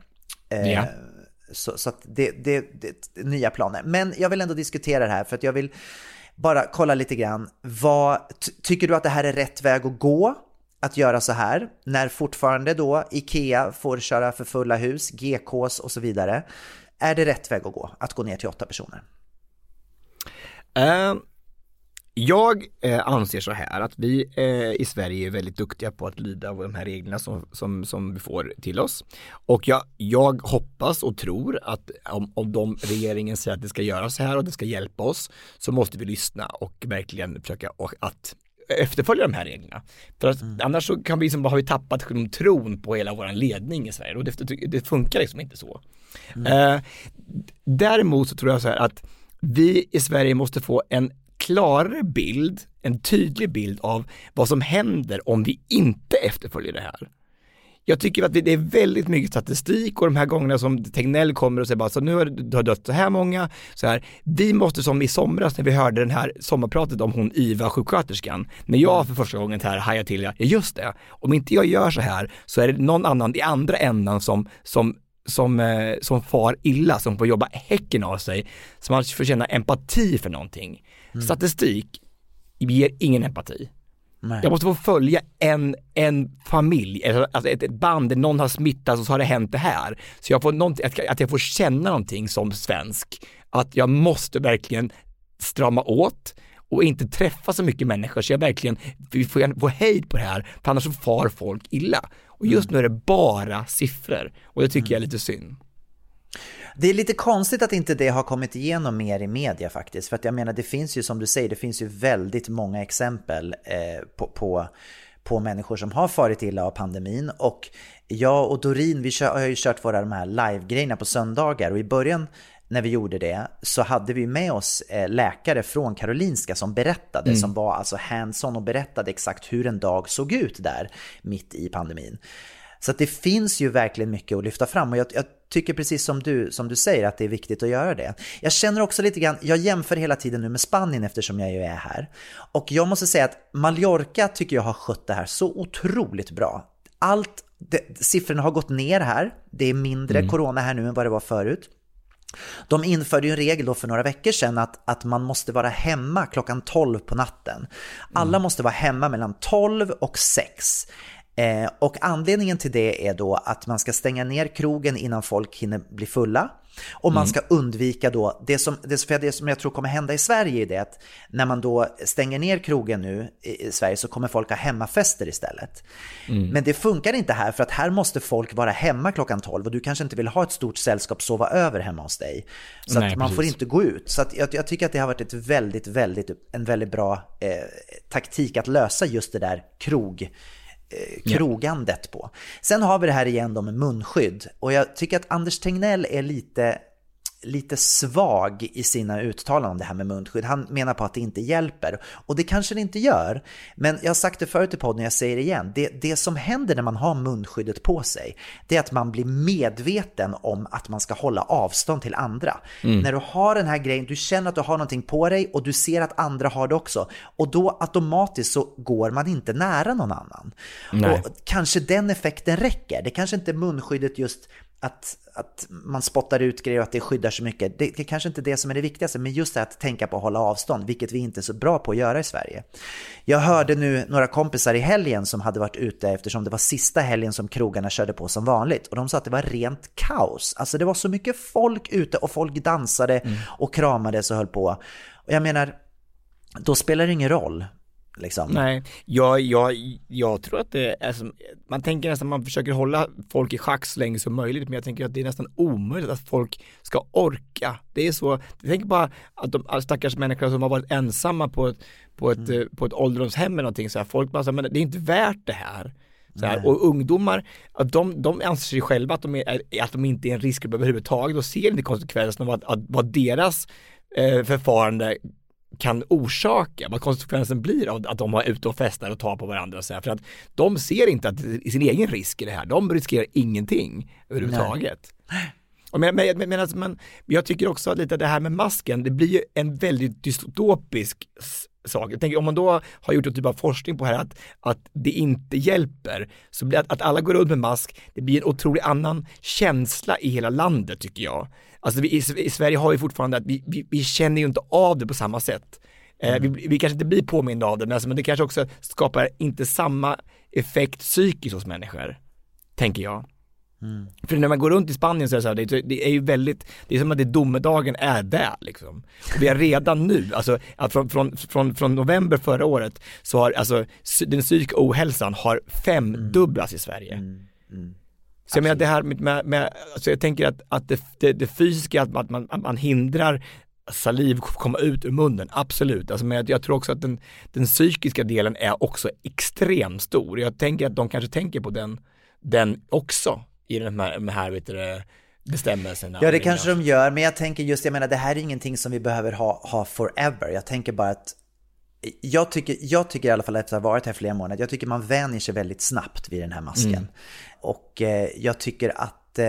Speaker 4: Så att det är nya planer. Men jag vill ändå diskutera det här för att jag vill bara kolla lite grann. Tycker du att det här är rätt väg att gå? Att göra så här när fortfarande då IKEA får köra för fulla hus, GKs och så vidare. Är det rätt väg att gå ner till 8 personer?
Speaker 5: Jag anser så här att vi i Sverige är väldigt duktiga på att lyda av de här reglerna som vi får till oss. Och jag hoppas och tror att om regeringen säger att det ska göra så här och det ska hjälpa oss, så måste vi lyssna och verkligen försöka att efterfölja de här reglerna. För att annars så kan vi har vi tappat tron på hela vår ledning i Sverige och det funkar liksom inte så. Däremot så tror jag så här att vi i Sverige måste få en klarare bild, en tydlig bild av vad som händer om vi inte efterföljer det här. Jag tycker att det är väldigt mycket statistik och de här gångerna som Tegnell kommer och säger bara så nu har det dött så här många. Så här, vi måste som i somras när vi hörde den här sommarpratet om hon Iva sjuksköterskan. När jag för första gången här hajade till, just det, om inte jag gör så här så är det någon annan i andra ändan som far illa, som får jobba häcken av sig, som man får känna empati för någonting. Statistik ger ingen empati. Nej. Jag måste få följa en familj, alltså ett band där någon har smittats och så har det hänt det här. Så jag får att jag får känna någonting som svensk, att jag måste verkligen strama åt och inte träffa så mycket människor så jag verkligen får hejd på det här, för annars så far folk illa. Och just nu är det bara siffror och det tycker jag är lite synd.
Speaker 4: Det är lite konstigt att inte det har kommit igenom mer i media faktiskt. För att jag menar, det finns ju som du säger, det finns ju väldigt många exempel på människor som har farit illa av pandemin. Och jag och Doreen, vi har ju kört våra de här live-grejerna på söndagar. Och i början när vi gjorde det så hade vi med oss läkare från Karolinska som berättade, som var alltså hands-on och berättade exakt hur en dag såg ut där mitt i pandemin. Så att det finns ju verkligen mycket att lyfta fram och jag tycker precis som du säger att det är viktigt att göra det. Jag känner också lite grann, jag jämför hela tiden nu med Spanien eftersom jag ju är här. Och jag måste säga att Mallorca tycker jag har skött det här så otroligt bra. Siffrorna har gått ner här, det är mindre corona här nu än vad det var förut. De införde ju en regel då för några veckor sedan att man måste vara hemma klockan 12 på natten. Alla måste vara hemma mellan 12 och 6. Och anledningen till det är då att man ska stänga ner krogen innan folk hinner bli fulla. Och man ska undvika då, det som jag tror kommer hända i Sverige är det att när man då stänger ner krogen nu i Sverige så kommer folk ha hemmafester istället. Men det funkar inte här för att här måste folk vara hemma klockan 12 och du kanske inte vill ha ett stort sällskap sova över hemma hos dig. Så att man får inte gå ut. Så att jag tycker att det har varit en väldigt bra taktik att lösa just det där krogandet på. Sen har vi det här igen då med munskydd och jag tycker att Anders Tegnell är lite lite svag i sina uttalanden om det här med munskydd. Han menar på att det inte hjälper. Och det kanske det inte gör. Men jag har sagt det förut i podden, jag säger det igen. Det som händer när man har munskyddet på sig, det är att man blir medveten om att man ska hålla avstånd till andra. När du har den här grejen, du känner att du har någonting på dig och du ser att andra har det också. Och då automatiskt så går man inte nära någon annan.
Speaker 5: Nej.
Speaker 4: Och kanske den effekten räcker. Det kanske inte munskyddet just att man spottar ut grejer och att det skyddar så mycket. Det är kanske inte det som är det viktigaste, men just det att tänka på att hålla avstånd, vilket vi inte är så bra på att göra i Sverige. Jag hörde nu några kompisar i helgen som hade varit ute eftersom det var sista helgen som krogarna körde på som vanligt. Och de sa att det var rent kaos. Alltså det var så mycket folk ute och folk dansade och kramades och höll på. Och jag menar, då spelar det ingen roll. Liksom.
Speaker 5: Nej, jag tror att det är som, man tänker nästan att man försöker hålla folk i schack så länge som möjligt, men jag tänker att det är nästan omöjligt att folk ska orka. Det är så, jag tänker bara att de stackars människor som har varit ensamma på ett ålderdomshem eller någonting så här, folk bara så här, men det är inte värt det här. Så här, och ungdomar, de anser sig själva att de inte är en riskgrupp överhuvudtaget och ser inte konsekvenserna av vad deras förfarande kan orsaka, vad konsekvensen blir av att de har ute och festar och tar på varandra så här, för att de ser inte att i sin egen risk i det här, de riskerar ingenting överhuvudtaget. Men jag tycker också lite det här med masken, det blir ju en väldigt dystopisk sak. Jag tänker om man då har gjort en typ av forskning på här att det inte hjälper, så blir att alla går runt med mask, det blir en otroligt annan känsla i hela landet tycker jag. Alltså i Sverige har vi fortfarande att vi känner ju inte av det på samma sätt. Vi kanske inte blir påminna av det, men det kanske också skapar inte samma effekt psykiskt hos människor, tänker jag. För när man går runt i Spanien så är det är ju väldigt, det är som att det domedagen är där liksom. Och vi är redan nu, alltså att från november förra året så har alltså den psykiska ohälsan har 5-dubblats i Sverige. Så jag menar det här med alltså jag tänker att det fysiska, att man hindrar saliv komma ut ur munnen, absolut. Alltså, men jag tror också att den psykiska delen är också extremt stor. Jag tänker att de kanske tänker på den också i de här bestämmelserna.
Speaker 4: Ja, det kanske de gör, men jag tänker just, jag menar, det här är ingenting som vi behöver ha forever. Jag tänker bara att jag tycker i alla fall efter att ha varit här flera månader, jag tycker man vänjer sig väldigt snabbt vid den här masken. Och jag tycker att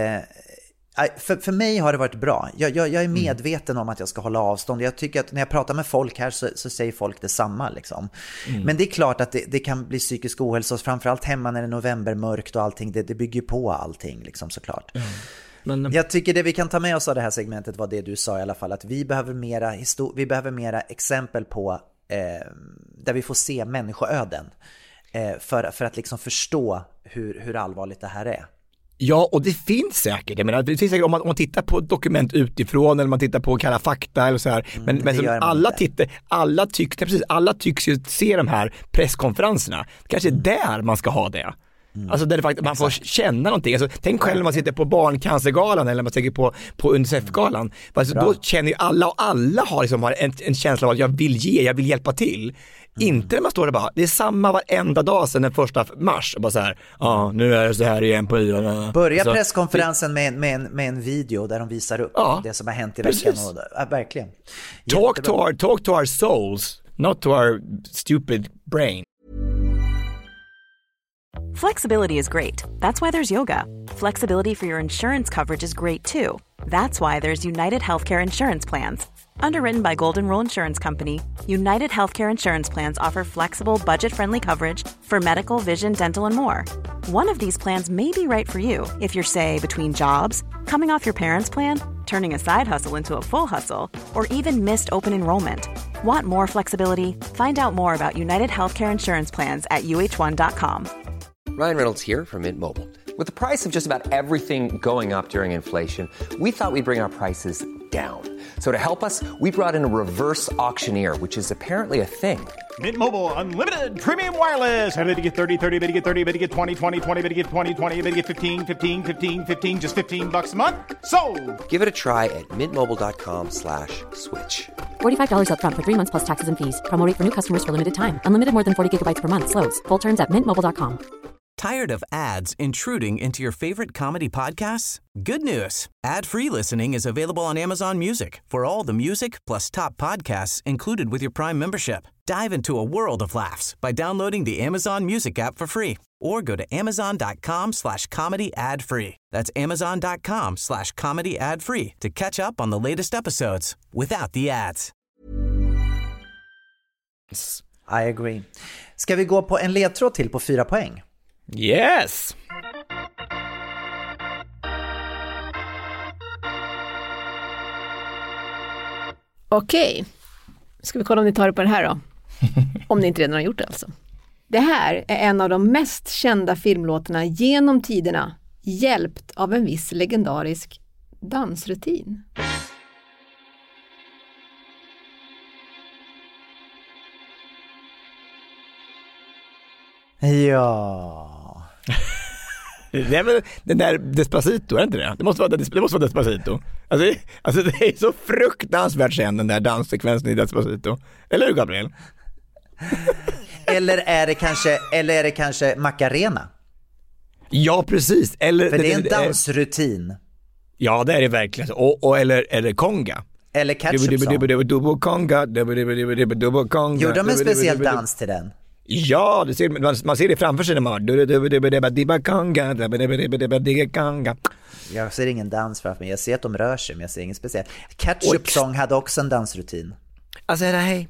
Speaker 4: för mig har det varit bra. Jag är medveten om att jag ska hålla avstånd. Jag tycker att när jag pratar med folk här så säger folk detsamma liksom. Men det är klart att det kan bli psykisk ohälsa, framförallt hemma när det är novembermörkt och allting. Det bygger på allting liksom, såklart. Men jag tycker det vi kan ta med oss av det här segmentet var det du sa i alla fall, att vi behöver mera exempel på där vi får se människoöden för att liksom förstå hur allvarligt det här är.
Speaker 5: Ja, och det finns säkert. Jag menar, det finns säkert om man tittar på dokument utifrån eller man tittar på Kalla fakta eller så här. Men som alla tycks ju se de här presskonferenserna. Kanske är där man ska ha det. Alltså där det faktiskt, man får känna någonting. Alltså, tänk själv när man sitter på barncancergalan eller man sitter på UNICEF-galan. Alltså, då känner ju alla, och alla har en känsla av att jag vill hjälpa till. Inte när man står där bara, det är samma varenda dag sedan den 1 mars och bara så här, nu är det så här igen på yran.
Speaker 4: Börja presskonferensen med en video där de visar upp det som har hänt i veckan. Verkligen.
Speaker 5: Talk to our souls, not to our stupid brain.
Speaker 10: Flexibility is great. That's why there's yoga. Flexibility for your insurance coverage is great too. That's why there's United Healthcare Insurance Plans. Underwritten by Golden Rule Insurance Company, United Healthcare Insurance Plans offer flexible, budget-friendly coverage for medical, vision, dental, and more. One of these plans may be right for you if you're, say, between jobs, coming off your parents' plan, turning a side hustle into a full hustle, or even missed open enrollment. Want more flexibility? Find out more about United Healthcare Insurance Plans at uh1.com.
Speaker 2: Ryan Reynolds here from Mint Mobile. With the price of just about everything going up during inflation, we thought we'd bring our prices down. So to help us, we brought in a reverse auctioneer, which is apparently a thing.
Speaker 11: Mint Mobile Unlimited Premium Wireless. How to get 30, 30, bit to get 30, bit to get 20, 20, 20, bit to get 20, 20, bit to get 15, 15, 15, 15, just $15 a month? Sold!
Speaker 2: Give it a try at mintmobile.com/switch.
Speaker 3: $45 up front for 3 months plus taxes and fees. Promo rate for new customers for limited time. Unlimited more than 40 gigabytes per month slows. Full terms at mintmobile.com.
Speaker 1: Tired of ads intruding into your favorite comedy podcasts? Good news. Ad-free listening is available on Amazon Music for all the music plus top podcasts included with your Prime membership. Dive into a world of laughs by downloading the Amazon Music app for free or go to amazon.com/comedy ad-free. That's amazon.com/comedy ad-free to catch up on the latest episodes without the ads.
Speaker 4: I agree. Ska vi gå på en ledtråd till på 4 poäng?
Speaker 5: Yes!
Speaker 8: Okej. Ska vi kolla om ni tar det på det här då? Om ni inte redan har gjort det alltså. Det här är en av de mest kända filmlåtarna genom tiderna, hjälpt av en viss legendarisk dansrutin.
Speaker 4: Ja.
Speaker 5: Det är väl den där Despacito, är det inte det? Det måste vara Despacito. Alltså det är så fruktansvärt känd, den där danssekvensen i Despacito. Eller hur, Gabriel?
Speaker 4: Eller är det kanske Macarena?
Speaker 5: Ja, precis. Eller,
Speaker 4: för det är en dansrutin.
Speaker 5: Ja, det är det verkligen. Eller conga.
Speaker 4: Eller ketchup-sång. Gjorde de en speciell dans till den?
Speaker 5: Ja, man ser det framför sig när man
Speaker 4: Jag ser ingen dans framför mig. Jag ser att de rör sig, men jag ser ingen speciell. Ketchup-sång hade också en dansrutin.
Speaker 5: Alltså vann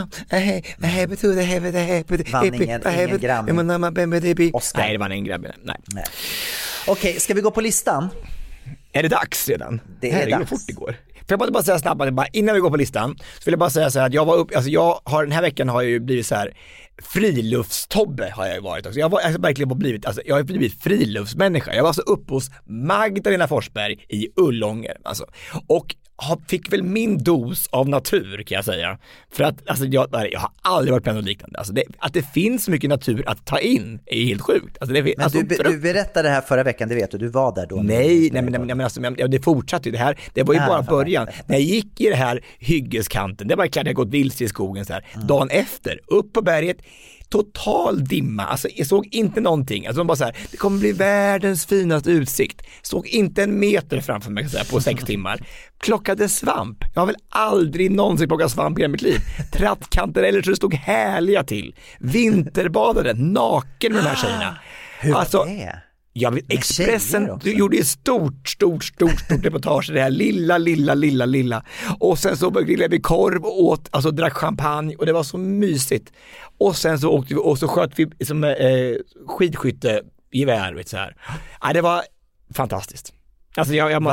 Speaker 4: ingen Grammy. Oscar.
Speaker 5: Nej, det vann ingen Grammy. Nej.
Speaker 4: Okej, ska vi gå på listan?
Speaker 5: Är det dags redan?
Speaker 4: Det är dags.
Speaker 5: Fort det går. För jag bara säga snabbt, innan vi går på listan så vill jag bara säga så här att den här veckan har jag ju blivit så här friluftstobbe har jag ju varit också. Jag har blivit friluftsmänniska. Jag var så uppe hos Magdalena Forsberg i Ullånger alltså. Och fick väl min dos av natur kan jag säga. För att jag har aldrig varit på något liknande. Alltså att det finns så mycket natur att ta in är helt sjukt. Alltså
Speaker 4: du berättade det här förra veckan, det vet du var där då.
Speaker 5: Nej, det fortsatte ju det här. Det var ju bara början. När jag gick i det här hyggeskanten, det var klart jag gått vilse i skogen så här. Dagen efter, upp på berget, total dimma, alltså jag såg inte någonting, alltså bara så här, det kommer bli världens finaste utsikt, såg inte en meter framför mig så här, på 6 timmar, plockade svamp, jag har väl aldrig någonsin plockat svamp i mitt liv, trattkanter eller så det stod härliga till, vinterbadade, naken med de här tjejerna.
Speaker 4: Hur var det?
Speaker 5: Jag vet, Expressen gjorde ett stort reportage, det här lilla. Och sen så grillade vi korv och åt, alltså drack champagne och det var så mysigt. Och sen så åkte vi och så sköt vi som skidskyttegevär, vet så här. Ja, det var fantastiskt. Alltså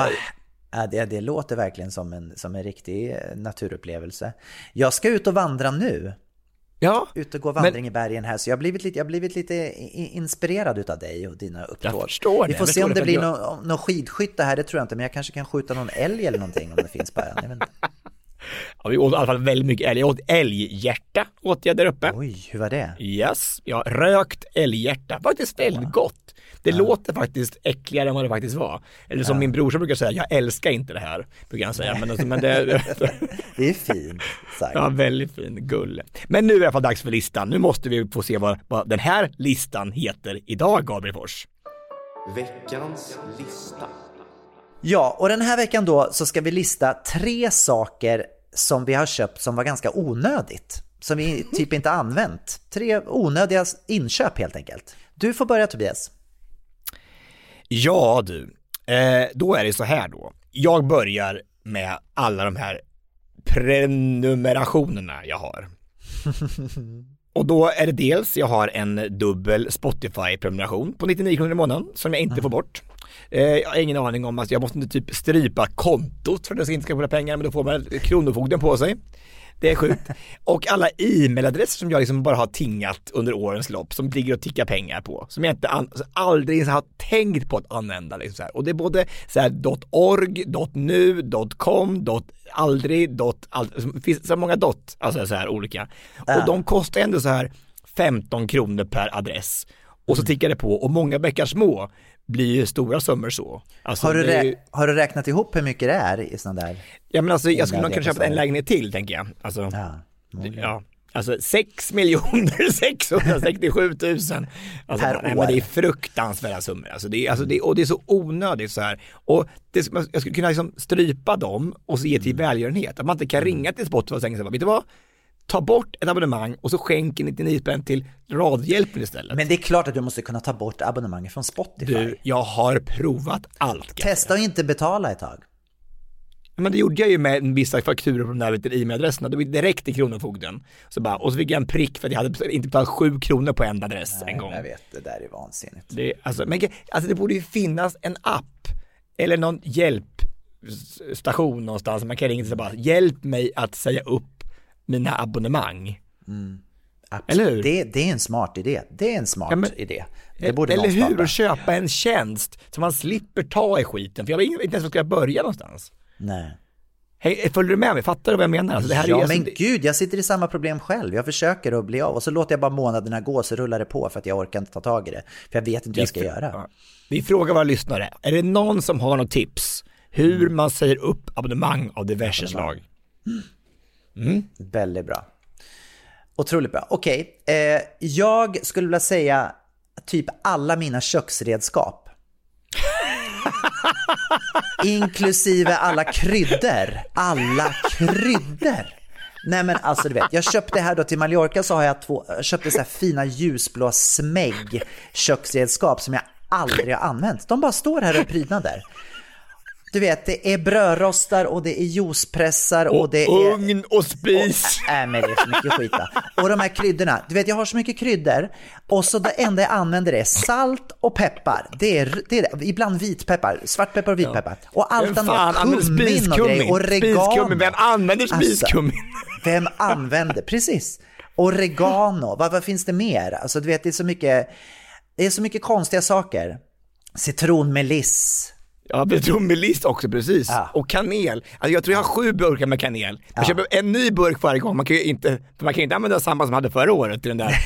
Speaker 4: det låter verkligen som en riktig naturupplevelse. Jag ska ut och vandra nu.
Speaker 5: Ja,
Speaker 4: ut och gå vandring i bergen här, så jag har blivit lite inspirerad utav dig och dina upptåg.
Speaker 5: Vi
Speaker 4: får se om det blir någon skidskytte här, det tror jag inte, men jag kanske kan skjuta någon älg eller någonting om det finns på ön. Jag vet inte.
Speaker 5: Ja, vi åt i alla fall väldigt mycket älg. Jag åt älghjärta åt jag där uppe.
Speaker 4: Oj, hur var det?
Speaker 5: Yes, rökt älghjärta. Faktiskt väldigt gott. Det låter faktiskt äckligare än vad det faktiskt var. Eller som min brorsa brukar säga, jag älskar inte det här, brukar han säga. Men det
Speaker 4: är fint sagt.
Speaker 5: Ja, väldigt fin, gull. Men nu är det i alla fall dags för listan. Nu måste vi få se vad den här listan heter idag, Gabriel Fors.
Speaker 9: Veckans lista.
Speaker 4: Ja, och den här veckan då så ska vi lista 3 saker som vi har köpt som var ganska onödigt. Som vi typ inte använt. 3 onödiga inköp helt enkelt. Du får börja, Tobias.
Speaker 5: Ja du, då är det så här då. Jag börjar med alla de här prenumerationerna jag har. Och då är det dels, jag har en dubbel Spotify-prenumeration på 99 kronor i månaden som jag inte får bort. Jag har ingen aning om att jag måste inte typ strypa kontot för att jag inte ska få pengar, men då får man kronofogden på sig. Det är sjukt. Och alla e-mailadresser som jag liksom bara har tingat under årens lopp, som ligger och tickar pengar på, som jag inte aldrig har tänkt på att använda liksom så här. Och det är både så här .org, .nu, .com, .aldrig, det finns så många alltså så här olika. Och de kostar ändå så här 15 kronor per adress. Och så tickar det på, och många bäckar små blir ju stora summor så. Alltså,
Speaker 4: har du räknat ihop hur mycket det är i sån där?
Speaker 5: Ja, men alltså jag skulle nog kunna köpa en lägenhet till, tänker jag. Alltså, Alltså 6 667 000 alltså,
Speaker 4: per år.
Speaker 5: Men det är fruktansvärda summor. Alltså det är så onödigt så här. Och jag skulle kunna liksom strypa dem och så ge till välgörenhet. Att man inte kan ringa till Spotify och säga vet du vad? Ta bort ett abonnemang och så skänker 99 spänn till Radhjälpen istället.
Speaker 4: Men det är klart att du måste kunna ta bort abonnemanget från Spotify.
Speaker 5: Du, jag har provat allt.
Speaker 4: Testa att inte betala ett tag.
Speaker 5: Men det gjorde jag ju med vissa fakturor på de där e-mailadresserna. Det var direkt till Kronofogden. Och så fick jag en prick för att jag hade inte betalat 7 kronor på en adress.
Speaker 4: Nej,
Speaker 5: en gång.
Speaker 4: Jag vet, det där är vansinnigt.
Speaker 5: Det borde ju finnas en app eller någon hjälpstation någonstans. Man kan ringa till och bara hjälp mig att säga upp mina abonnemang. Eller hur?
Speaker 4: Det är en smart idé. Det är en smart idé. Det borde
Speaker 5: eller
Speaker 4: hur?
Speaker 5: Att köpa en tjänst så man slipper ta i skiten. För jag vet inte ens var ska jag börja någonstans.
Speaker 4: Nej.
Speaker 5: Hej, följer du med mig? Fattar du vad jag menar? Alltså, det här är
Speaker 4: gud, jag sitter i samma problem själv. Jag försöker att bli av och så låter jag bara månaderna gå så rullar det på för att jag orkar inte ta tag i det. För jag vet inte vad jag ska göra.
Speaker 5: Ja. Vi frågar våra lyssnare. Är det någon som har något tips hur man säger upp abonnemang av diverse slag?
Speaker 4: Väldigt bra. Otroligt bra. Okej, jag skulle vilja säga typ alla mina köksredskap. Inklusive alla kryddor. Nej men alltså du vet, jag köpte här då till Mallorca så har jag köpte så här fina ljusblå smägg köksredskap som jag aldrig har använt. De bara står här och prydnader. Du vet, det är brödrostar och det är juicepressar och det är
Speaker 5: ugn och spis.
Speaker 4: Men det är så mycket skit. Och de här kryddorna, du vet jag har så mycket kryddor och så det enda jag använder är salt och peppar. Det är ibland vitpeppar, svartpeppar och vitpeppar. Och allt annat, kummin och grejer, oregano.
Speaker 5: Vem använder spiskummin?
Speaker 4: Alltså, vem använder, precis. Oregano, vad finns det mer? Alltså du vet, det är så mycket konstiga saker. Citronmeliss.
Speaker 5: Ja, citronmeliss också, precis. Ja. Och kanel. Alltså jag tror jag har 7 burkar med kanel. Jag köper en ny burk varje gång. Man kan ju inte använda samma som hade förra året till den där,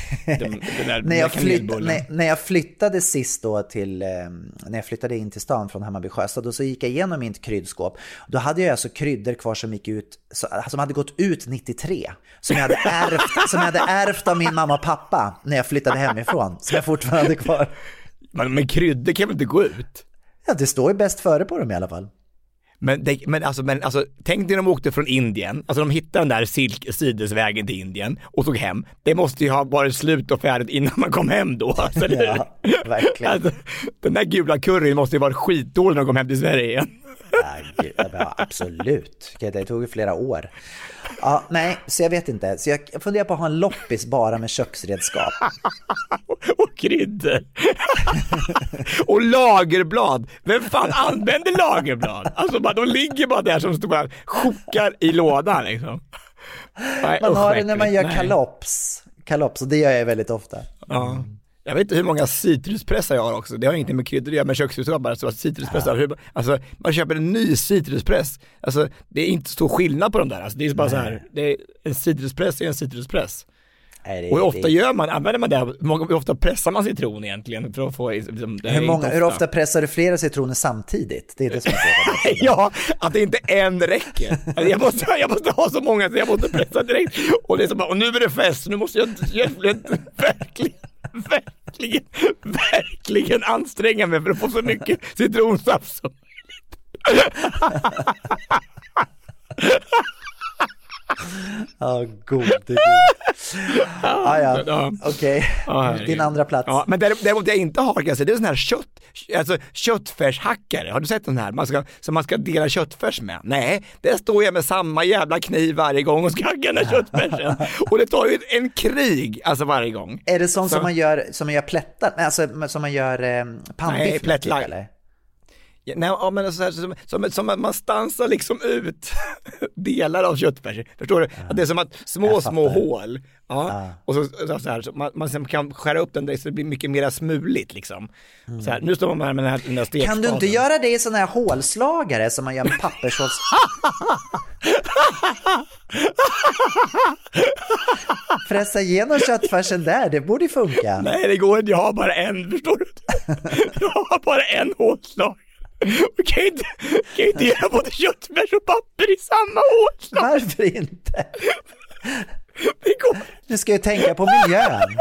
Speaker 4: när jag flyttade sist då när jag flyttade in till stan från Hammarby Sjöstad, då så gick jag igenom mitt kryddskåp. Då hade jag alltså kryddor kvar som gick ut, som hade gått ut 93. Som jag hade ärvt av min mamma och pappa när jag flyttade hemifrån. Som jag fortfarande hade kvar.
Speaker 5: Men kryddor kan väl inte gå ut?
Speaker 4: Ja, det står ju bäst före på dem i alla fall.
Speaker 5: Men alltså, tänk när de åkte från Indien. Alltså de hittade den där sidesvägen till Indien och tog hem. Det måste ju ha varit slut och färdigt innan man kom hem då. Alltså,
Speaker 4: ja, verkligen.
Speaker 5: Alltså, den där gula curryn måste ju varit skitdålig när de kom hem till Sverige igen.
Speaker 4: Ja, absolut. Det tog ju flera år. Ja, nej, så jag vet inte. Så jag funderar på att ha en loppis bara med köksredskap.
Speaker 5: Och kryddor. Och lagerblad. Vem fan använder lagerblad? Alltså de ligger bara där som står bara chokar i lådan liksom.
Speaker 4: Man har det när man gör kalops och det gör jag väldigt ofta.
Speaker 5: Ja. Jag vet inte hur många citruspressar jag har också. Det har ingenting med kryddor att göra med köksredskap, bara så att citruspressar. Alltså man köper en ny citruspress. Alltså det är inte stor skillnad på dem där. Alltså, det är bara så här, det är en citruspress är en citruspress. Och ofta använder man det. Hur ofta pressar man citron egentligen för att få liksom,
Speaker 4: hur ofta pressar du flera citroner samtidigt? Det är det som är
Speaker 5: ja, att det inte en räcker. Alltså, jag måste ha så många så jag måste pressa direkt. Och det är så bara, och nu är det fest. Nu måste jag verkligen anstränga mig för att få så mycket citronsaft som möjligt.
Speaker 4: Ja, gode Gud. Okej. Din andra plats.
Speaker 5: Ja, men däremot jag inte har, det är sån här köttfärshackare. Har du sett den här? Man ska dela köttfärs med. Nej, det står jag med samma jävla kniv varje gång och ska hacka den här köttfärsen. Och det tar ju en krig alltså varje gång.
Speaker 4: Är det som man gör plättar? Alltså som man gör pannbiff
Speaker 5: plättlag
Speaker 4: eller?
Speaker 5: Nej, men så här, som att man stansar liksom ut delar av köttfärsen. Förstår du? Att det är som att små hål. Ja. Och så här, man kan skära upp den där så det blir mycket mer smuligt liksom. Så här, nu står man med den här stekfaten.
Speaker 4: Kan du inte göra det i såna här hålslagare som man gör med pappershåls? Pressa igenom köttfärsen där, det borde funka.
Speaker 5: Nej, det går inte. Jag har bara en, förstår du? Jag har bara en hålslag. Och kan inte göra både köttfärs och papper i samma hålslag.
Speaker 4: Varför inte? Du ska ju tänka på miljön.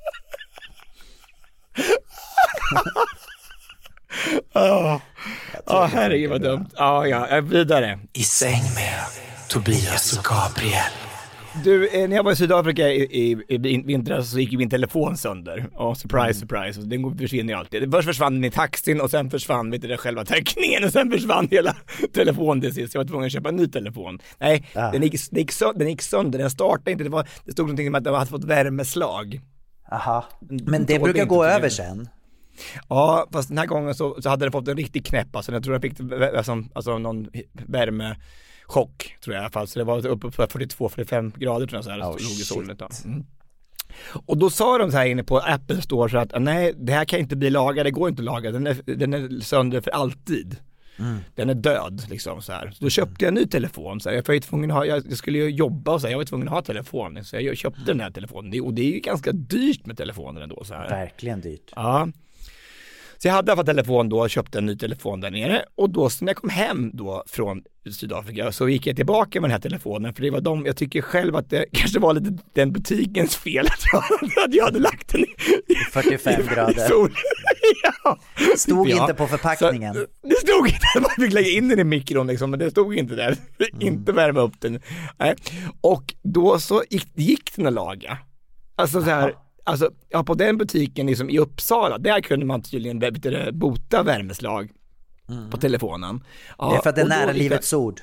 Speaker 5: Herregud vad dumt. Ja, jag är vidare. I säng med Tobias och Gabriel. Du, när jag var i Sydafrika i vintras så gick ju min telefon sönder. Och surprise, och den försvinner ju alltid. Först försvann den i taxin och sen försvann själva täckningen och sen försvann hela telefonen till sist. Jag var tvungen att köpa en ny telefon. Nej, den gick sönder, den startade inte. Det stod någonting om att den hade fått värmeslag.
Speaker 4: Aha, men det brukar gå över sen.
Speaker 5: Ja, fast den här gången så hade den fått en riktig knäpp. Alltså jag tror jag fick någon värmechock tror jag i alla fall. Så det var uppe på 42-45 grader tror jag så här. Låg i solen. Och då sa de så här inne på Apple Store så att nej, det här kan inte bli lagad, det går inte att laga. Den är sönder för alltid. Den är död liksom så här. Så då köpte jag en ny telefon så här. Jag skulle ju jobba och så här. Jag var tvungen att ha telefon så jag köpte den här telefonen. Och det är ju ganska dyrt med telefoner ändå så här.
Speaker 4: Verkligen dyrt.
Speaker 5: Ja. Så jag hade i alla fall telefon då och köpte en ny telefon där nere. Och då när jag kom hem då från Sydafrika så gick jag tillbaka med den här telefonen. För det var jag tycker själv att det kanske var lite den butikens fel att jag hade lagt den i
Speaker 4: 45 grader.
Speaker 5: Ja.
Speaker 4: Stod inte på förpackningen.
Speaker 5: Så, det stod inte, man fick lägga in den i mikron liksom, men det stod inte där. Inte värma upp den. Nej. Och då så gick den att laga. Alltså så här. Alltså, ja, på den butiken liksom, i Uppsala, där kunde man tydligen bota värmeslag på telefonen. Ja,
Speaker 4: det är för att det är nära livets ord.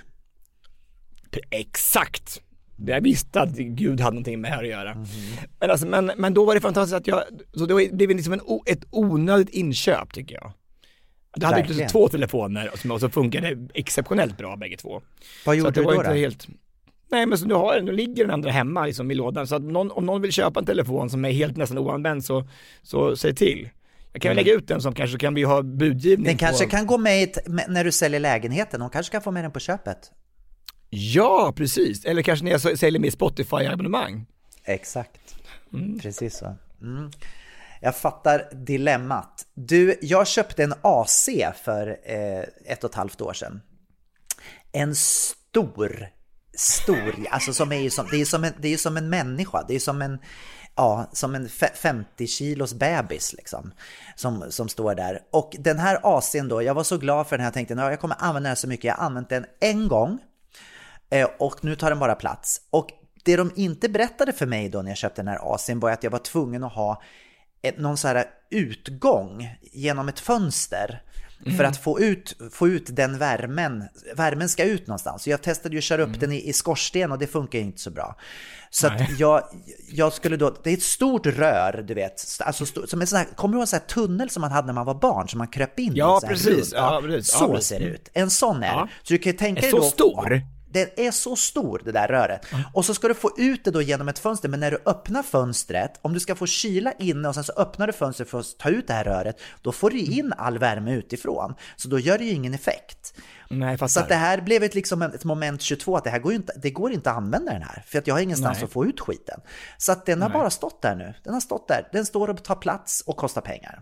Speaker 5: Exakt. Jag visste att Gud hade någonting med det här att göra. Men då var det fantastiskt att så det blev liksom ett onödigt inköp tycker jag. Du hade plötsligt 2 telefoner och så funkade exceptionellt bra bägge två.
Speaker 4: Vad gjorde du då?
Speaker 5: Nej, men så nu ligger den andra hemma liksom, i lådan. Så att om någon vill köpa en telefon som är helt nästan oanvänd så säg till. Jag kan lägga ut den som kanske kan vi ha budgivning
Speaker 4: den kanske kan gå med när du säljer lägenheten. De kanske kan få med den på köpet.
Speaker 5: Ja, precis. Eller kanske när jag säljer med Spotify-abonnemang.
Speaker 4: Exakt. Precis så. Jag fattar dilemmat. Jag köpte en AC för 1,5 år sedan. En stor, alltså det är som en människa, det är som en 50 kilos bebis liksom, som står där. Och den här AC:n då, jag var så glad för den här, jag tänkte jag kommer använda den så mycket, jag har använt den en gång och nu tar den bara plats. Och det de inte berättade för mig då när jag köpte den här AC:n var att jag var tvungen att ha någon så här utgång genom ett fönster för att få ut den värmen ska ut någonstans. Så jag testade ju att köra upp den i skorsten och det funkar inte så bra. Så att jag skulle då, det är ett stort rör, du vet, alltså som en sån här, kommer du ihåg en sån här tunnel som man hade när man var barn som man kröp in i?
Speaker 5: Ja,
Speaker 4: så
Speaker 5: precis.
Speaker 4: Så ser det ut. En sån är. Så du kan ju tänka dig
Speaker 5: så
Speaker 4: då,
Speaker 5: stor.
Speaker 4: Det är så stor, det där röret. Och så ska du få ut det då genom ett fönster. Men när du öppnar fönstret, om du ska få kyla inne och sen så öppnar du fönstret för att ta ut det här röret, då får du in all värme utifrån. Så då gör det ju ingen effekt.
Speaker 5: Nej,
Speaker 4: så att det här blev ett moment 22 att det går inte att använda den här. För att jag har ingenstans att få ut skiten. Så att den har bara stått där nu. Den har stått där. Den står och tar plats och kostar pengar.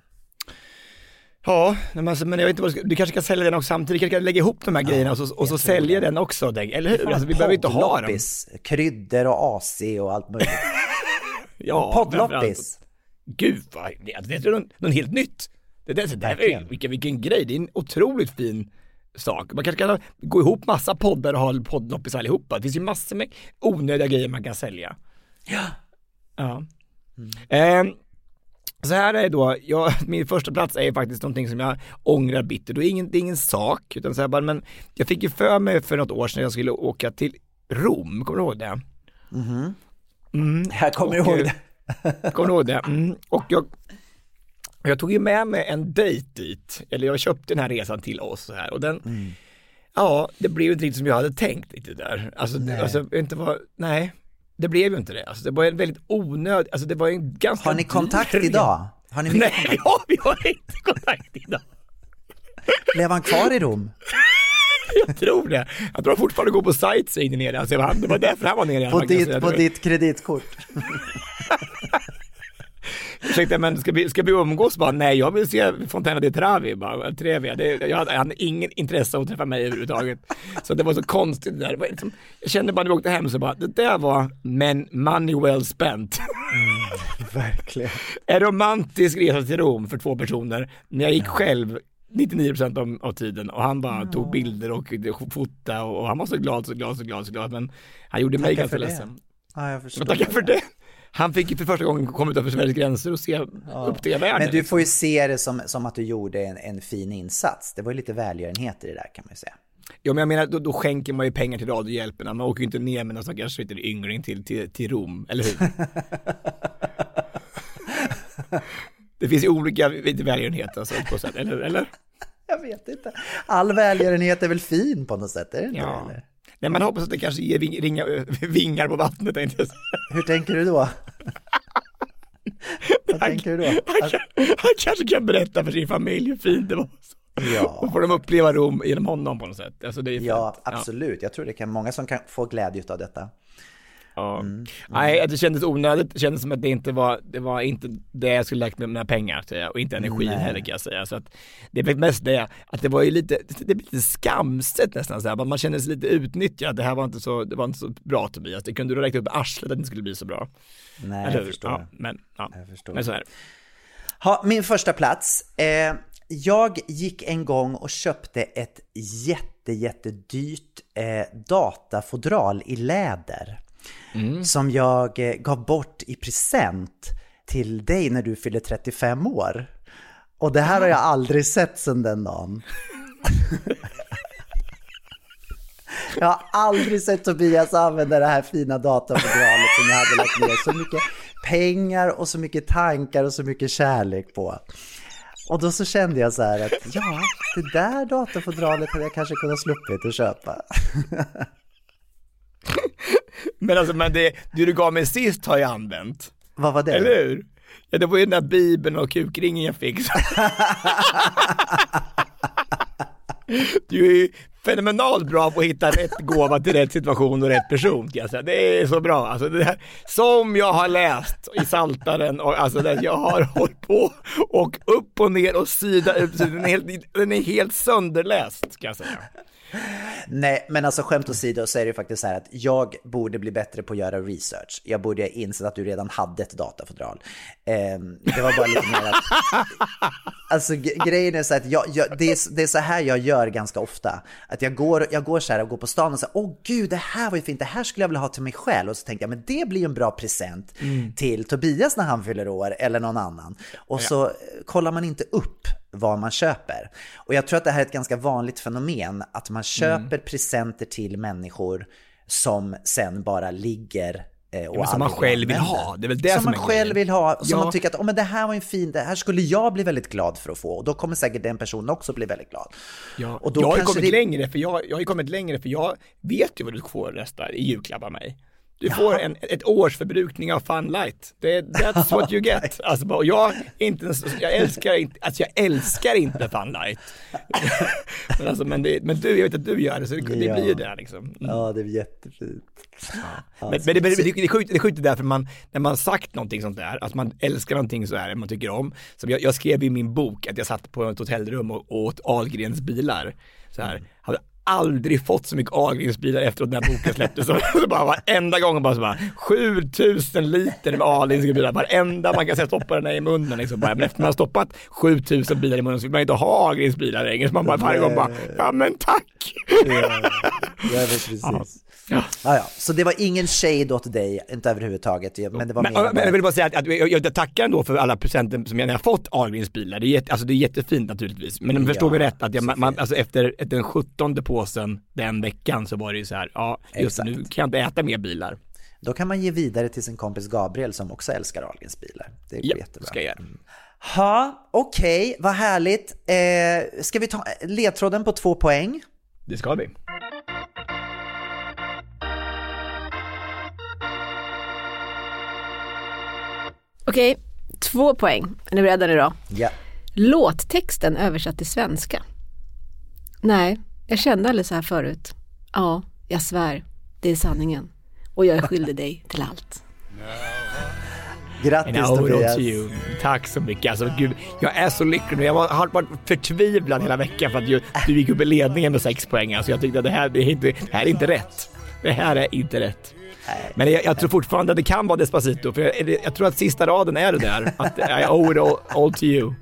Speaker 5: Ja, men jag vet inte vad du kanske kan sälja den också samtidigt. Du kan lägga ihop de här grejerna och så sälja den också, eller hur? Alltså, vi behöver inte ha dem.
Speaker 4: Kryddor och AC och allt möjligt.
Speaker 5: Ja, poddloppis. Gud, det är något helt nytt. Vilken grej, det är en otroligt fin sak. Man kanske kan gå ihop massa poddar och ha poddloppis allihopa. Det finns ju massor med onödiga grejer man kan sälja. Ja. Så här är då, min första plats är faktiskt någonting som jag ångrar bitter. Det är ingen sak, utan så här bara, men jag fick ju för mig för något år sedan jag skulle åka till Rom, kommer du ihåg det?
Speaker 4: Jag kommer ihåg det.
Speaker 5: Kommer du ihåg det? Och jag tog ju med mig en dejt dit, eller jag köpte den här resan till oss så här, och den, det blev inte riktigt som jag hade tänkt riktigt där. Nej. Det blev ju inte det. Alltså, det var en väldigt onödig... Alltså, det var en ganska...
Speaker 4: Har ni kontakt idag?
Speaker 5: Nej, vi har inte kontakt idag.
Speaker 4: Blev han kvar i Rom?
Speaker 5: Jag tror det. Jag tror han fortfarande går på sightseeing nere. Alltså, det var därför han var nere.
Speaker 4: På ditt kreditkort.
Speaker 5: Ursäkta, men ska vi umgås? Bara, nej, jag vill se Fontana di Trevi. Bara, jag hade ingen intresse av att träffa mig överhuvudtaget. Så det var så konstigt det där. Det var liksom, jag kände bara när vi åkte hem så bara, det där var money well spent.
Speaker 4: Verkligen.
Speaker 5: En romantisk resa till Rom för 2 personer. När jag gick själv 99% av tiden och han bara tog bilder och fotade och han var så glad, men han gjorde mig ganska ledsen.
Speaker 4: Ja, jag förstår.
Speaker 5: Tackar för det. Han fick ju för första gången komma utanför Sveriges gränser och se upptäcka världen.
Speaker 4: Men du får ju se det som att du gjorde en fin insats. Det var ju lite välgörenhet i det där, kan man ju säga.
Speaker 5: Ja, men jag menar, då skänker man ju pengar till Radiohjälpen. Man åker ju inte ner med någon stackars yngling till Rom, eller hur? Det finns ju olika välgörenhet alltså, på sätt, eller?
Speaker 4: Jag vet inte. All välgörenhet är väl fin på något sätt, är det inte?
Speaker 5: Ja.
Speaker 4: Eller?
Speaker 5: Nej, man hoppas att det kanske ger vingar på vattnet.
Speaker 4: Hur tänker du då? Vad tänker du då?
Speaker 5: Han kanske kan berätta för sin familj hur fint det var.
Speaker 4: Ja.
Speaker 5: Och får de uppleva Rom genom honom på något sätt. Alltså, det är
Speaker 4: ja, absolut. Jag tror det kan många som kan få glädje av detta.
Speaker 5: Ja. Nej, det kändes onödigt. Det kändes som att det var inte det jag skulle lagt med mina pengar och inte energin heller, kan jag säga. Så att det är mest det att det var ju lite skamset nästan så här. Man kände sig lite utnyttjad. Det var inte så bra, Tobias. Det kunde du räkna upp arslet att det skulle bli så bra.
Speaker 4: Nej, jag förstår.
Speaker 5: Ja, men
Speaker 4: jag förstår.
Speaker 5: Men så här.
Speaker 4: Ha, min första plats. Jag gick en gång och köpte ett jättedyrt datafodral i läder. Som jag gav bort i present till dig när du fyllde 35 år. Och det här har jag aldrig sett sedan den dagen. Jag har aldrig sett Tobias använda det här fina datafodralet som jag hade lagt ner så mycket pengar och så mycket tankar och så mycket kärlek på. Och då så kände jag så här att det där datafodralet hade jag kanske kunnat sluppit att köpa.
Speaker 5: Men det du gav mig sist har jag använt.
Speaker 4: Vad var det?
Speaker 5: Eller hur? Ja, det var ju den där bibeln och kukringen jag fick. Du är ju fenomenalt bra på att hitta rätt gåva till rätt situation och rätt person, kan jag säga. Det är så bra. Alltså det här, som jag har läst i Saltaren och alltså det, jag har hållit på och upp och ner och sida ut. Den är helt sönderläst, kan jag säga.
Speaker 4: Nej, men alltså skämt åsido så är det faktiskt så här att jag borde bli bättre på att göra research. Jag borde inse att du redan hade ett datafodral. Det var bara lite mer att... Alltså grejen är så att det är så här jag gör ganska ofta. Att jag går så här och går på stan och säger, åh gud, det här var ju fint, det här skulle jag vilja ha till mig själv. Och så tänkte jag, men det blir ju en bra present till Tobias när han fyller år eller någon annan. Och så kollar man inte upp vad man köper. Och jag tror att det här är ett ganska vanligt fenomen, att man köper presenter till människor som sen bara ligger och
Speaker 5: som man själv vill ha. Det är väl det
Speaker 4: som man själv vill ha, som man tycker att men det här var en fin, det här skulle jag bli väldigt glad för att få, och då kommer säkert den personen också bli väldigt glad.
Speaker 5: Ja. Och då jag har kommit längre för jag vet ju vad du får nästa i julklapp av mig. Du får ett års förbrukning av Funlight. That's what you get. Alltså, jag älskar inte Funlight. men du, jag vet att du gör det, så det blir ju det liksom.
Speaker 4: Ja, det är jättefint.
Speaker 5: Ja, men det är sjukt därför när man sagt någonting sånt där, att man älskar någonting så här man tycker om. Så jag skrev i min bok att jag satt på ett hotellrum och åt Ahlgrens bilar. Så här, hade aldrig fått så mycket Ahlgrensbilar efter att den här boken släpptes. Så bara varenda gång bara 7000 liter med Ahlgrensbilar. Varenda man kan stoppa den här i munnen. Liksom bara. Men efter man har stoppat 7000 bilar i munnen så vill man inte ha Ahlgrensbilar längre. Så man bara varje gång ja men tack!
Speaker 4: Ja, precis. Ja. Så det var ingen shade åt dig, inte överhuvudtaget. Men det var
Speaker 5: men jag vill bara säga att jag tackar ändå för alla presenter som jag har fått Ahlgrensbilar. Det är jättefint naturligtvis. Men förstår vi rätt att alltså efter den 17:e påsen den veckan så var det ju så här, just nu kan jag inte äta mer bilar.
Speaker 4: Då kan man ge vidare till sin kompis Gabriel som också älskar Ahlgrensbilar. Det är jättebra.
Speaker 5: Ska jag.
Speaker 4: Okej, vad härligt. Ska vi ta ledtråden på 2 poäng?
Speaker 5: Det ska vi.
Speaker 8: Okej, 2 poäng. Är ni beredda nu då?
Speaker 4: Ja.
Speaker 8: Låttexten översatt till svenska. Nej, jag kände aldrig så här förut. Ja, jag svär. Det är sanningen. Och jag är skyldig dig till allt.
Speaker 4: Grattis
Speaker 5: And
Speaker 4: Tobias.
Speaker 5: to you. Tack så mycket. Alltså, gud, jag är så lycklig nu. Jag har varit förtvivlad hela veckan för att du gick upp i ledningen med 6 poäng. Alltså, jag tyckte att det här är inte rätt. Det här är inte rätt. Men jag tror fortfarande att det kan vara Despacito. För jag tror att sista raden är det där. Att I owe it all to you.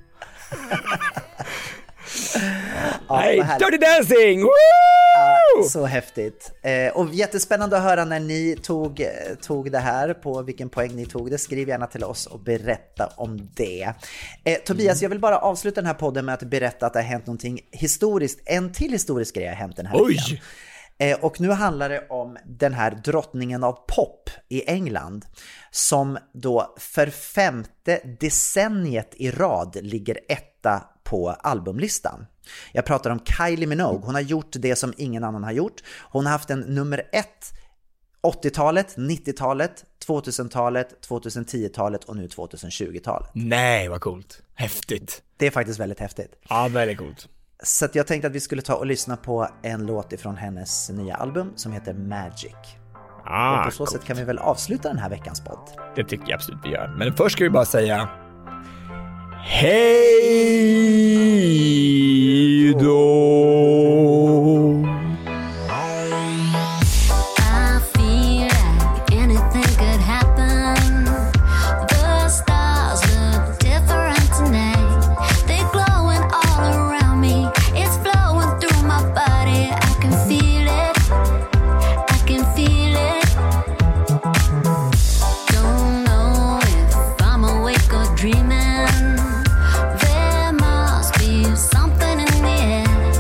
Speaker 5: Hey, Dirty Dancing! Woo!
Speaker 4: Så häftigt. Och jättespännande att höra när ni tog det här, på vilken poäng ni tog det. Skriv gärna till oss och berätta om det. Tobias, jag vill bara avsluta den här podden med att berätta att det har hänt någonting historiskt. En till historisk grej har hänt den här veckan. Och nu handlar det om den här drottningen av pop i England som då för 5:e decenniet i rad ligger etta på albumlistan. Jag pratar om Kylie Minogue. Hon har gjort det som ingen annan har gjort. Hon har haft en nummer 1 80-talet, 90-talet, 2000-talet, 2010-talet och nu 2020-talet.
Speaker 5: Nej, vad coolt. Häftigt.
Speaker 4: Det är faktiskt väldigt häftigt.
Speaker 5: Ja, väldigt coolt.
Speaker 4: Så att jag tänkte att vi skulle ta och lyssna på en låt ifrån hennes nya album som heter Magic. Och på så sätt kan vi väl avsluta den här veckans podd.
Speaker 5: Det tycker jag absolut vi gör. Men först ska vi bara säga hej då!
Speaker 12: Dreaming, there must be something in the air.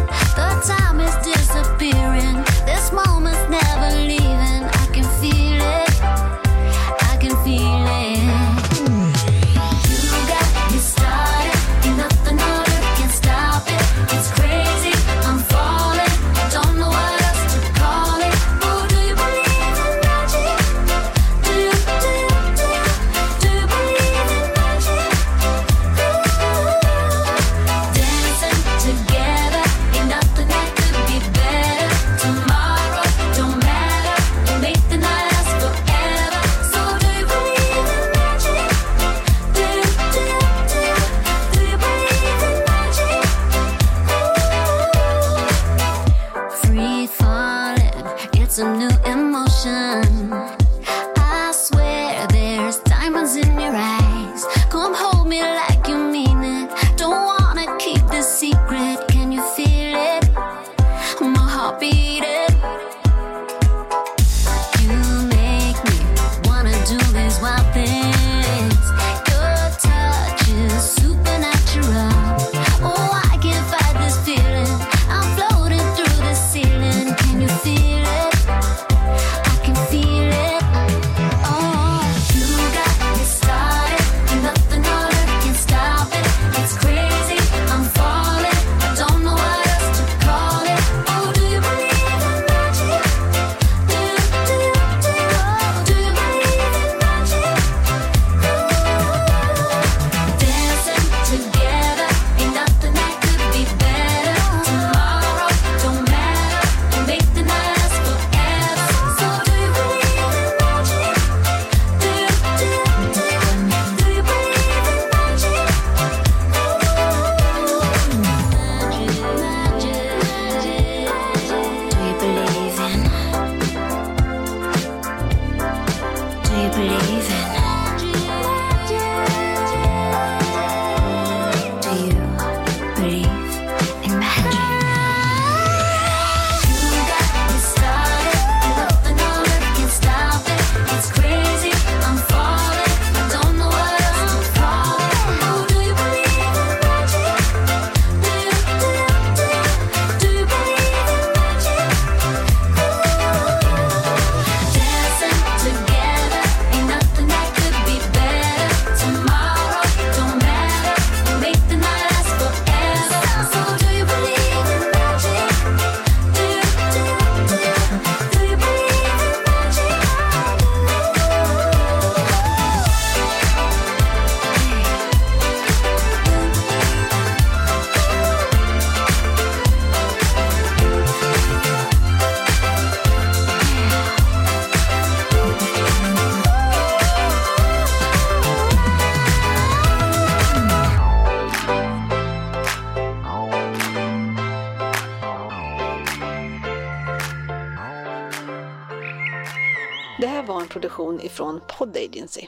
Speaker 8: Det här var en produktion ifrån Pod Agency.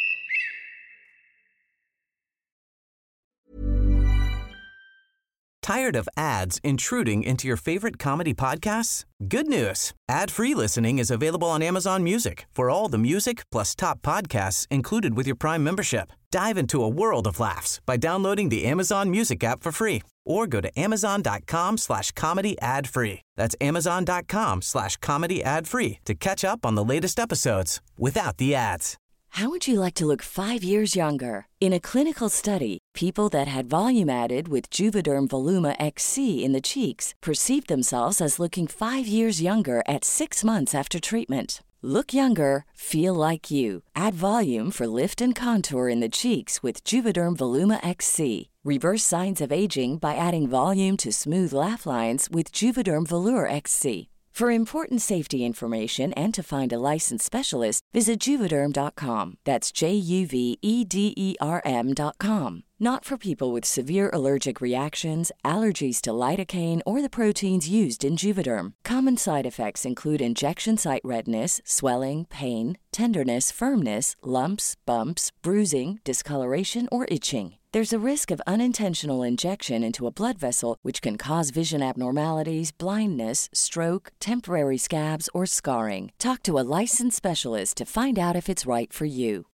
Speaker 1: Tired of ads intruding into your favorite comedy podcasts? Good news. Ad-free listening is available on Amazon Music for all the music plus top podcasts included with your Prime membership. Dive into a world of laughs by downloading the Amazon Music app for free or go to amazon.com/comedy ad-free. That's amazon.com/comedy ad-free to catch up on the latest episodes without the ads.
Speaker 12: How would you like to look 5 years younger? In a clinical study, people that had volume added with Juvederm Voluma XC in the cheeks perceived themselves as looking 5 years younger at 6 months after treatment. Look younger, feel like you. Add volume for lift and contour in the cheeks with Juvederm Voluma XC. Reverse signs of aging by adding volume to smooth laugh lines with Juvederm Volure XC. For important safety information and to find a licensed specialist, visit Juvederm.com. That's JUVEDERM.com. Not for people with severe allergic reactions, allergies to lidocaine, or the proteins used in Juvederm. Common side effects include injection site redness, swelling, pain, tenderness, firmness, lumps, bumps, bruising, discoloration, or itching. There's a risk of unintentional injection into a blood vessel, which can cause vision abnormalities, blindness, stroke, temporary scabs, or scarring. Talk to a licensed specialist to find out if it's right for you.